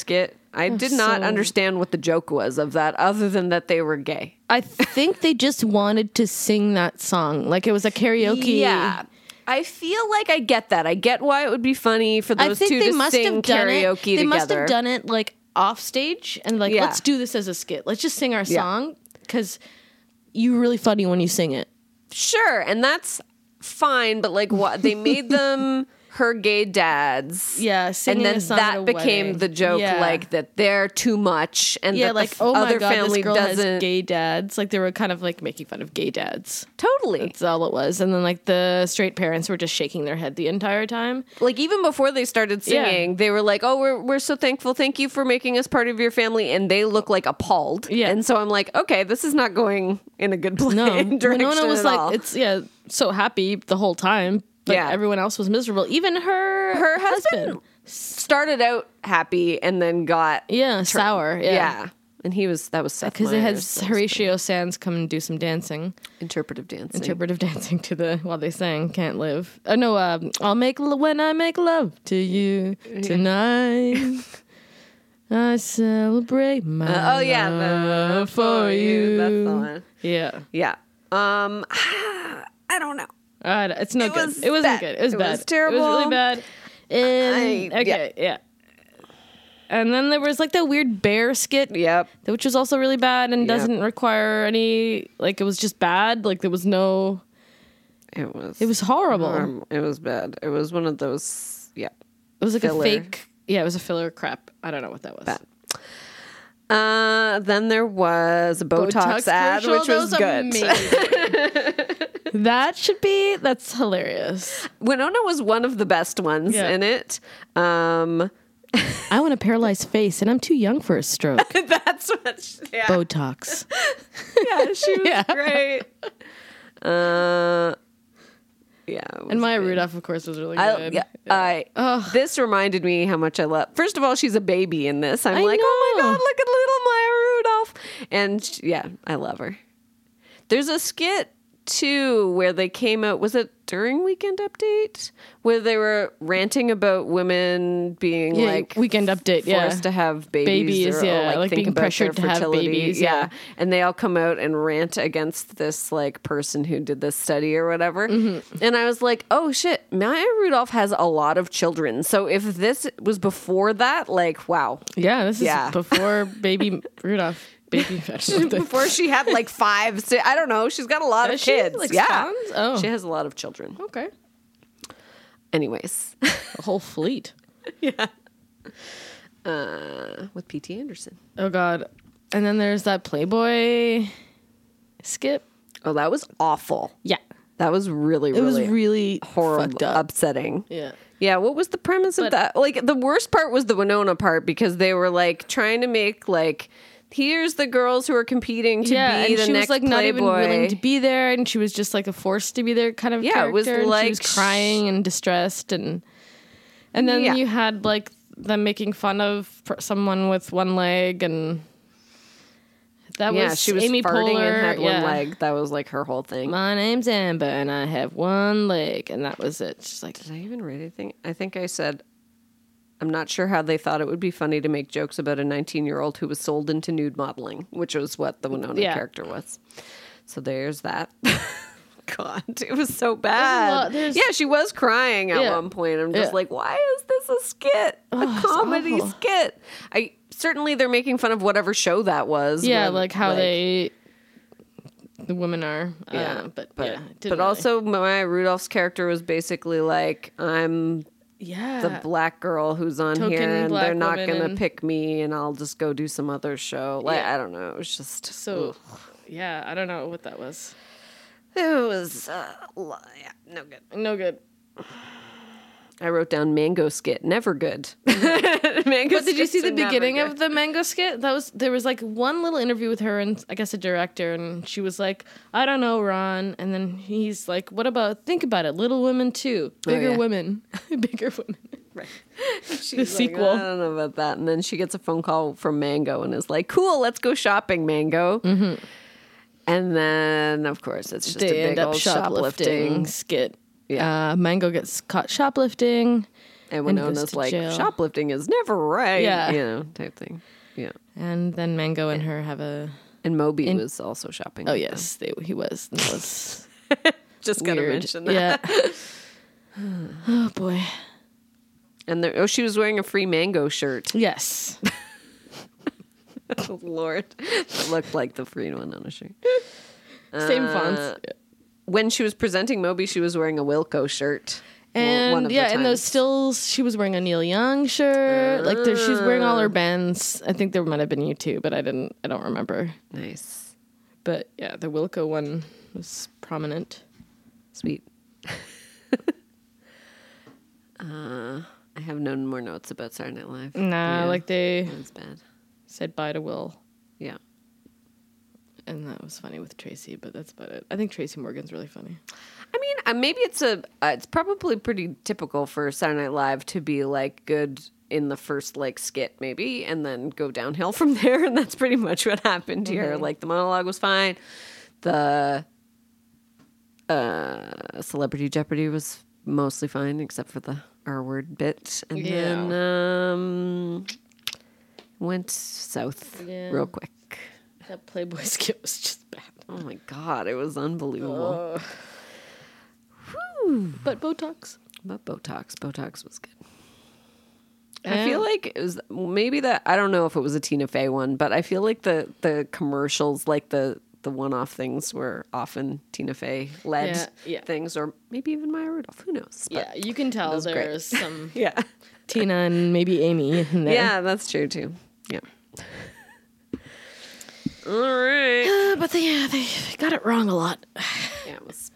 I did not so- understand what the joke was of that, other than that they were gay. I think they just wanted to sing that song. Like it was a karaoke. Yeah. I feel like I get that. I get why it would be funny for I those think two they to must sing have done karaoke it. They together. must have done it like off stage and like, Yeah. let's do this as a skit. Let's just sing our Yeah. song because you're really funny when you sing it. Sure, and that's fine, but like what they made them her gay dads. Yeah, singing and then a song at that a became wedding. the joke, Yeah. like that they're too much, and Yeah, that like, the f- oh my other god, family this girl doesn't. has gay dads. Like they were kind of like making fun of gay dads. Totally. That's all it was. And then like the straight parents were just shaking their head the entire time. Like even before they started Yeah. singing, they were like, "Oh, we're we're so thankful. Thank you for making us part of your family." And they look like appalled. Yeah. And so I'm like, okay, this is not going in a good place. No, direction Winona was at like, all. it's yeah, so happy the whole time. But Yeah. everyone else was miserable. Even her her husband started out happy and then got Yeah, sour. yeah. Yeah. And he was that was Seth Because it Meyers. has Horatio Sands come and do some dancing. interpretive dancing. Interpretive dancing to the while they sang Can't Live. Oh no, um, I'll make lo- when I make love to you tonight. I celebrate my Uh, oh yeah, the, love for you. That's the one. Yeah. Yeah. Um, I don't know. Uh, it's no It good. was it wasn't bad. good. It was It bad. was terrible. It was really bad. And, I- okay, yeah. And then there was like that weird bear skit, Yep. which was also really bad and Yep. doesn't require any, like, it was just bad. Like, there was no, It was. it was horrible. Um, it was bad. It was one of those. Yeah. It was like filler. a fake, yeah, it was a filler crap. I don't know what that was. Bad. Uh, then there was a Botox, Botox ad, commercial, which that was, good. amazing. That should be, that's hilarious. Winona was one of the best ones Yeah. in it. Um, I want a paralyzed face and I'm too young for a stroke. that's what. She, yeah. Botox. yeah, she was Yeah. great. Uh, yeah. it was And Maya good. Rudolph, of course, was really I, good. yeah, I this reminded me how much I love. First of all, she's a baby in this. I'm I like, oh my know. god, look at little Maya Rudolph, and sh- yeah, I love her. There's a skit too where they came out. Was it during Weekend Update where they were ranting about women being Yeah, like Weekend Update, forced yeah. to have babies, Babies, or, or, yeah, like, like think being about pressured their to have fertility. babies, Yeah. yeah. And they all come out and rant against this like person who did this study or whatever. Mm-hmm. And I was like, oh shit, Maya Rudolph has a lot of children. So if this was before that, like, wow. Yeah, this is Yeah. before Baby Rudolph. Baby Before she had like five, si- I don't know. She's got a lot Does of she? kids. Like yeah. sons? Oh. She has a lot of children. Okay. Anyways. A whole fleet. uh, with P T Anderson. Oh God. And then there's that Playboy skip. Oh, that was awful. Yeah. That was really, It really was really horrible, fucked up. upsetting. Yeah. Yeah, what was the premise of But- that? Like, the worst part was the Winona part because they were like trying to make like, here's the girls who are competing to yeah, be and the she next was like not even Playboy. willing to be there, and she was just like a forced to be there kind of Yeah, it character. was and like she was sh- crying and distressed, and and then Yeah. you had like them making fun of per- someone with one leg, and that yeah, was she was Amy farting Poehler. and had yeah. one leg. That was like her whole thing. My name's Amber, and I have one leg, and that was it. She's like, Did I even write anything? I think I said, I'm not sure how they thought it would be funny to make jokes about a nineteen-year-old who was sold into nude modeling, which was what the Winona Yeah. character was. So there's that. God, it was so bad. lot- there's- yeah, she was crying at Yeah. one point. I'm just Yeah. like, why is this a skit? Oh, a it's comedy awful. skit. I certainly they're making fun of whatever show that was. yeah, when, like how they the women are. Yeah, uh, but, but yeah, it but didn't really- also Maya Rudolph's character was basically like, I'm yeah, the black girl who's on Token here and black they're not woman gonna and- pick me and I'll just go do some other show. Like Yeah. I don't know. It was just so yeah, I don't know what that was. it was uh, li- yeah, no good. No good. I wrote down mango skit, never good. mango But did you see skits the are never beginning good. of the mango skit? That was there was like one little interview with her and I guess a director, and she was like, "I don't know, Ron." And then he's like, "What about think about it, Little Women too, bigger yeah. women, bigger women." Right. The She's like, sequel. I don't know about that. And then she gets a phone call from Mango and is like, "Cool, let's go shopping, Mango." Mm-hmm. And then, of course, it's just They a big end up old shoplifting shoplifting. skit. Yeah. Uh, Mango gets caught shoplifting, And And goes Winona's to like, jail. shoplifting is never right. Yeah. You know, type thing. Yeah. And then Mango and her have a. And Moby In- was also shopping. Oh with yes, they, he was. That was them. Just gotta weird. mention that. Yeah. Oh boy. And there, oh, she was wearing a free Mango shirt. Yes. Oh, Lord. It looked like the free Winona shirt. Same Uh, fonts. When she was presenting Moby, she was wearing a Wilco shirt. Well, And one of the yeah, and those times. stills, she was wearing a Neil Young shirt. Like there, she was wearing all her bands. I think there might have been U two, but I didn't. I don't remember. Nice. But yeah, the Wilco one was prominent. Sweet. uh, I have no more notes about Saturday Night Live. Nah, Yeah, like they that's bad. said bye to Will, Yeah. and that was funny with Tracy. But that's about it. I think Tracy Morgan's really funny. I mean, uh, maybe it's a. Uh, it's probably pretty typical for Saturday Night Live to be like good in the first like skit, maybe, and then go downhill from there. And that's pretty much what happened here. Mhm. Like the monologue was fine. The uh, Celebrity Jeopardy was mostly fine, except for the R word bit, and Yeah. then um, went south Yeah. real quick. That Playboy skit was just bad. Oh my god, it was unbelievable. Ugh. But Botox. But Botox, Botox was good. I And- feel like it was maybe that I don't know if it was a Tina Fey one, but I feel like the the commercials, like the the one off things, were often Tina Fey led Yeah, yeah. things, or maybe even Maya Rudolph. Who knows? But Yeah, you can it tell was great. there's some Yeah, Tina and maybe Amy in there. yeah, that's true too. Yeah. All right. Uh, but they, yeah, they got it wrong a lot. Yeah, it was.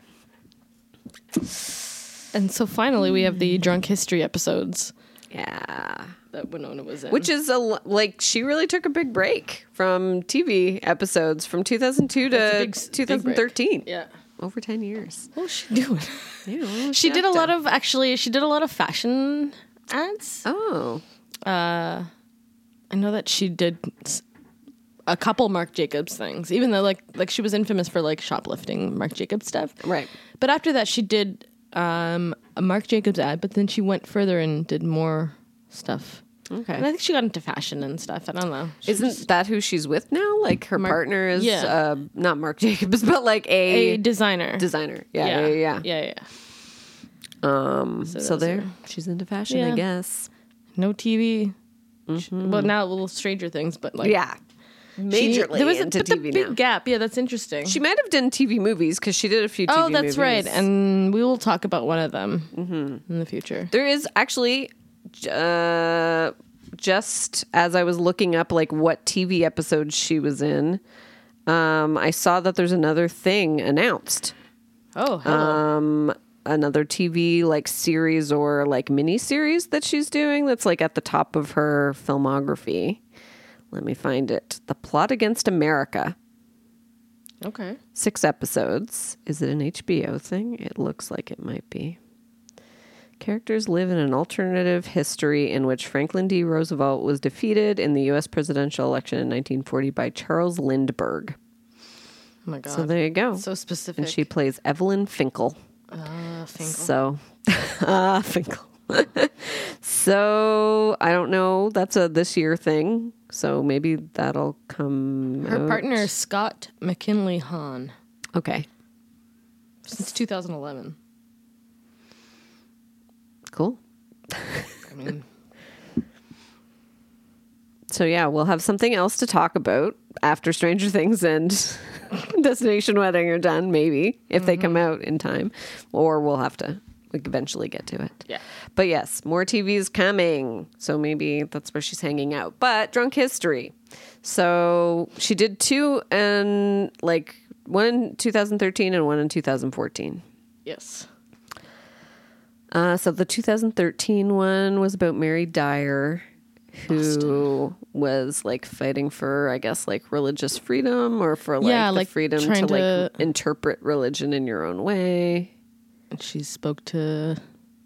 And so finally, we have the drunk history episodes Yeah. that Winona was in. Which is a l- like she really took a big break from T V episodes from two thousand two That's a to big s- big twenty thirteen. break. Yeah. Over ten years. What was she doing? Yeah, what was She did a up lot to? of, actually, she did a lot of fashion ads. Oh. Uh, I know that she did s- a couple Marc Jacobs things, even though like like she was infamous for like shoplifting Marc Jacobs stuff. Right. But after that, she did um, a Marc Jacobs ad, but then she went further and did more stuff. Okay. And I think she got into fashion and stuff. I don't know. She Isn't just- that who she's with now? Like her Marc- partner is yeah. uh, not Marc Jacobs, but like a, a designer? designer. Yeah, yeah, yeah. yeah, yeah. Um, so, those there, are- she's into fashion, I Yeah. guess. No T V. Well, now a little Stranger Things, but like Yeah, she- majorly there was a, into but T the V big now. gap. Yeah, that's interesting. She might have done T V movies because she did a few T V oh, that's movies. right, and we will talk about one of them in the future. There is actually, uh, just as I was looking up like what T V episodes she was in, um, I saw that there's another thing announced. Oh, hello. Um, another T V like series or like mini series that she's doing that's like at the top of her filmography. Let me find it. The Plot Against America. Okay. Six episodes. Is it an H B O thing? It looks like it might be. Characters live in an alternative history in which Franklin D. Roosevelt was defeated in the U S presidential election in nineteen forty by Charles Lindbergh. Oh my god. So there you go. So specific. And she plays Evelyn Finkel. Ah, Finkel. So, ah, Finkel. So I don't know. That's a this year thing. So maybe that'll come. Her out. partner is Scott McKinley Hahn Okay, since two thousand eleven. cool. I mean, So yeah, we'll have something else to talk about after Stranger Things and Destination Wedding are done. Maybe if they come out in time, or we'll have to like eventually get to it. Yeah. But yes, more T V's coming. So maybe that's where she's hanging out. But Drunk History. So she did two and like one in two thousand thirteen and one in two thousand fourteen. yes. Uh, so the two thousand thirteen one was about Mary Dyer, who was like fighting for, I guess, like religious freedom or for like Yeah, the like, freedom to, trying to- like interpret religion in your own way. And she spoke to,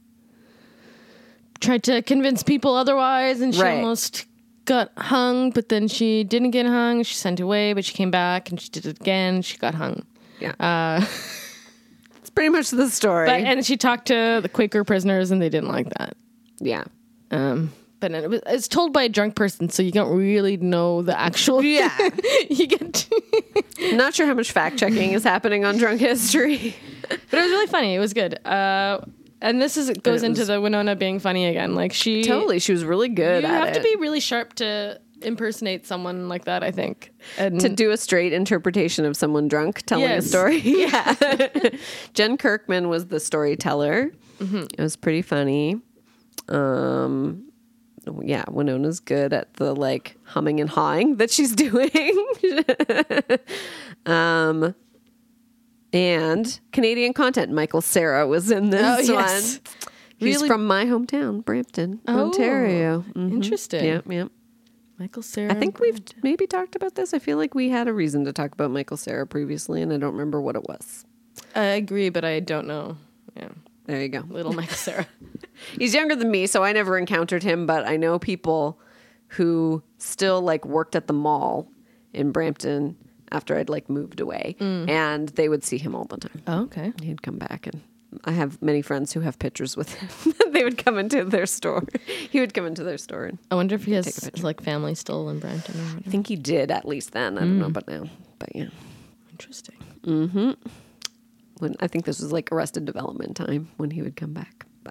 tried to convince people otherwise, and she Right. almost got hung, but then she didn't get hung. She sent away, but she came back and she did it again. She got hung. Yeah. Uh, It's pretty much the story. but and she talked to the Quaker prisoners, and they didn't like that. Yeah. Um, but it was, it's told by a drunk person, so you don't really know the actual. Yeah. you get. To Not sure how much fact checking is happening on Drunk History. But it was really funny. It was good. Uh, and this is goes it into was- the Winona being funny again. Like she Totally. She was really good You at have it. to be really sharp to impersonate someone like that, I think. And to do a straight interpretation of someone drunk telling Yes. a story. Yeah. Jen Kirkman was the storyteller. Mm-hmm. It was pretty funny. Um, yeah, Winona's good at the like humming and hawing that she's doing. um, and Canadian content. Michael Cera was in this Oh, yes. one. He's Really- from my hometown, Brampton, Oh, Ontario. Mhm. interesting. Yep, yep. Michael Cera. I think we've maybe talked about this. I feel like we had a reason to talk about Michael Cera previously, and I don't remember what it was. I agree, but I don't know. Yeah. There you go. Little Michael Cera. He's younger than me, so I never encountered him, but I know people who still like worked at the mall in Brampton after I'd like moved away, and they would see him all the time. Oh, okay. He'd come back, and I have many friends who have pictures with him. They would come into their store. He would come into their store, and I wonder if he Take a has picture. like family still in Brampton or I whatever. think he did at least then. I don't know about now, but yeah. Interesting. When I think this was like Arrested Development time when he would come back. But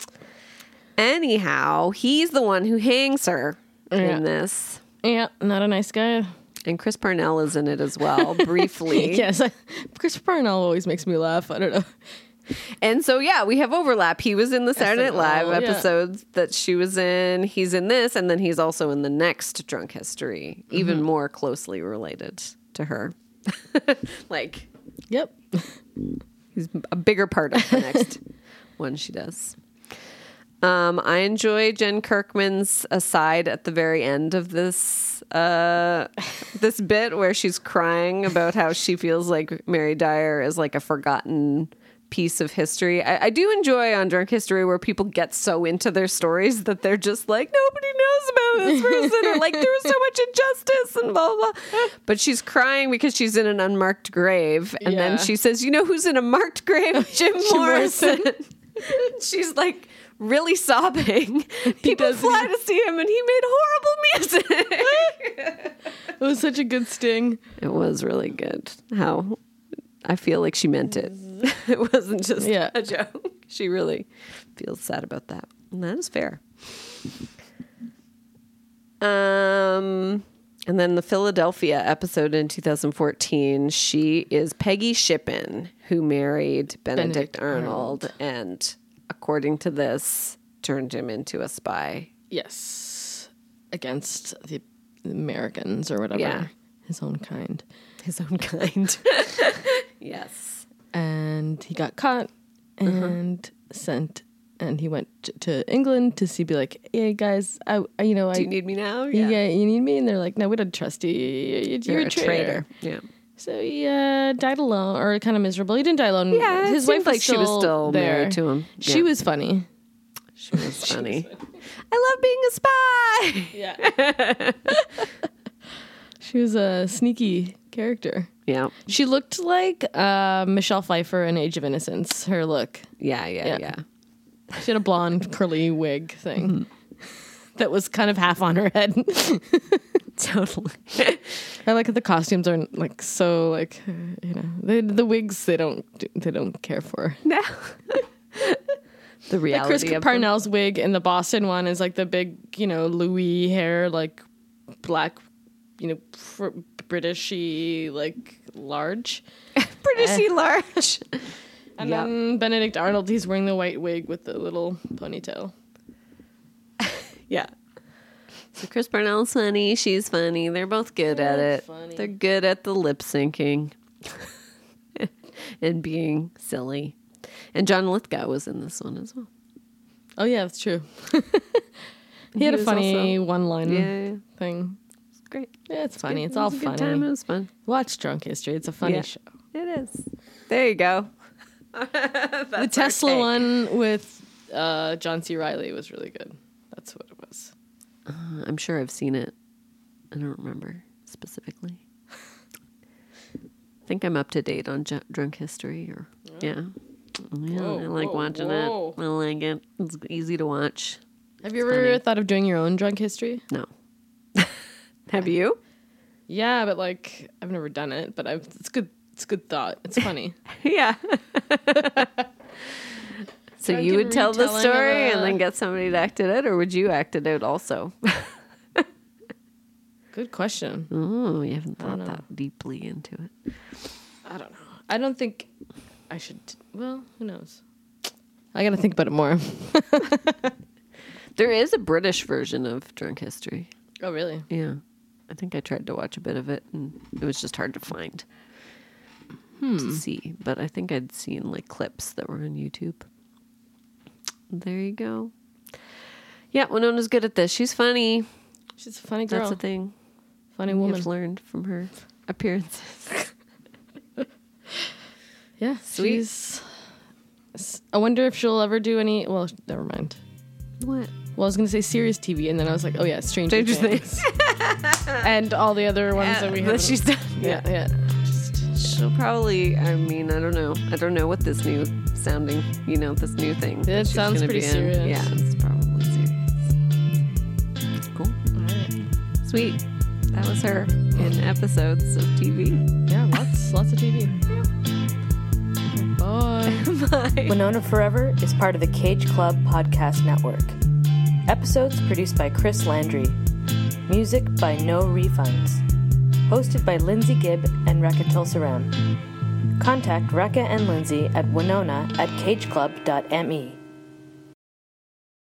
anyhow, he's the one who hangs her Yeah. in this. Yeah, not a nice guy. And Chris Parnell is in it as well, briefly. Yes. I, Chris Parnell always makes me laugh. I don't know. And so, yeah, we have overlap. He was in the Saturday Night Live S N L, yeah. episodes that she was in. He's in this, and then he's also in the next Drunk History, even Mm-hmm. more closely related to her. Like, Yep. he's a bigger part of the next one she does. Um, I enjoy Jen Kirkman's aside at the very end of this uh, this bit where she's crying about how she feels like Mary Dyer is like a forgotten piece of history. I, I do enjoy on Drunk History where people get so into their stories that they're just like, nobody knows about this person, or like there was so much injustice and blah, blah, blah. But she's crying because she's in an unmarked grave. And Yeah. then she says, you know who's in a marked grave? Jim, Morrison. She's like really sobbing. People doesn't fly even- to see him and he made horrible music. It was such a good sting. It was really good. How I feel like she meant it. It wasn't just Yeah. a joke. She really feels sad about that. And that is fair. Um and then the Philadelphia episode in two thousand fourteen, she is Peggy Shippen, who married Benedict, Benedict Arnold, Arnold. and according to this, turned him into a spy. Yes. Against the Americans or whatever. Yeah. His own kind. His own kind. Yes. And he got caught and sent, and he went t- to England to see, be like, hey guys, I, I you know, I, Do you need me now? you, yeah. you need me? And they're like, no, we don't trust you. You- You're, You're a traitor. Yeah. So he uh, died alone, or kind of miserable. He didn't die alone. Yeah, it his seemed wife like was she was still still there. married to him. She Yeah. was funny. She was funny. I love being a spy. Yeah. She was a sneaky character. Yeah. She looked like uh, Michelle Pfeiffer in Age of Innocence. Her look. Yeah, yeah, Yeah. yeah. She had a blonde curly wig thing that was kind of half on her head. Totally. I like that the costumes are like so like uh, you know the the wigs they don't do- they don't care for. No. The Like reality Chris of them. Parnell's wig in the Boston one is like the big you know Louis hair like black you know fr- Britishy like large. Britishy large. And Yep. then Benedict Arnold, he's wearing the white wig with the little ponytail. Yeah. So Chris Parnell's funny. She's funny. They're both good at it. funny. They're good at the lip syncing and being silly. And John Lithgow was in this one as well. Oh yeah, that's true. he, He had a was funny also- one-line Yeah, yeah. thing. It's great. Yeah, it's funny. Good. It's It all was a funny. Good time. It was fun. Watch Drunk History. It's a funny Yeah. show. It is. There you go. The Tesla one with uh, John C. Reilly was really good. That's what it was. Uh, I'm sure I've seen it. I don't remember specifically. I think I'm up to date on J- Drunk History. Or yeah, yeah. Whoa, I like whoa, watching whoa. it. I like it. It's easy to watch. Have you ever funny. thought of doing your own drunk history? No. Have you? Yeah, but like I've never done it. But I've, it's good. It's a good thought. It's funny. Yeah. So you would tell the retelling of story a- and then get somebody to act it out, or would you act it out also? Good question. Oh, you haven't thought that deeply into it. I don't know. I don't think I should. Well, who knows? I gotta think about it more. There is a British version of Drunk History. Oh, really? Yeah. I think I tried to watch a bit of it, and it was just hard to find Hmm. to see. But I think I'd seen like clips that were on YouTube. There you go. Yeah, Winona's good at this. She's funny. She's a funny girl. That's the thing. Funny We've woman. learned from her appearances. Yeah, Sweet. she's. I wonder if she'll ever do any. Well, never mind. What? Well, I was going to say serious T V, and then I was like, oh yeah, Stranger, Stranger Things. and all the other ones Yeah, that we that have. she's done. Yeah, yeah. Just, She'll probably, I mean, I don't know. I don't know what this new sounding, you know, this new thing. that It she's sounds gonna pretty be in. serious. Yeah, it's probably serious. Cool. all right. Sweet. That was her in episodes of T V. Yeah, lots, lots of T V. Bye. Bye. Winona Forever is part of the Cage Club Podcast Network. Episodes produced by Chris Landry. Music by No Refunds. Hosted by Lindsay Gibb and Rekha Tulsaram. Contact Rekha and Lindsay at winona at cageclub dot me.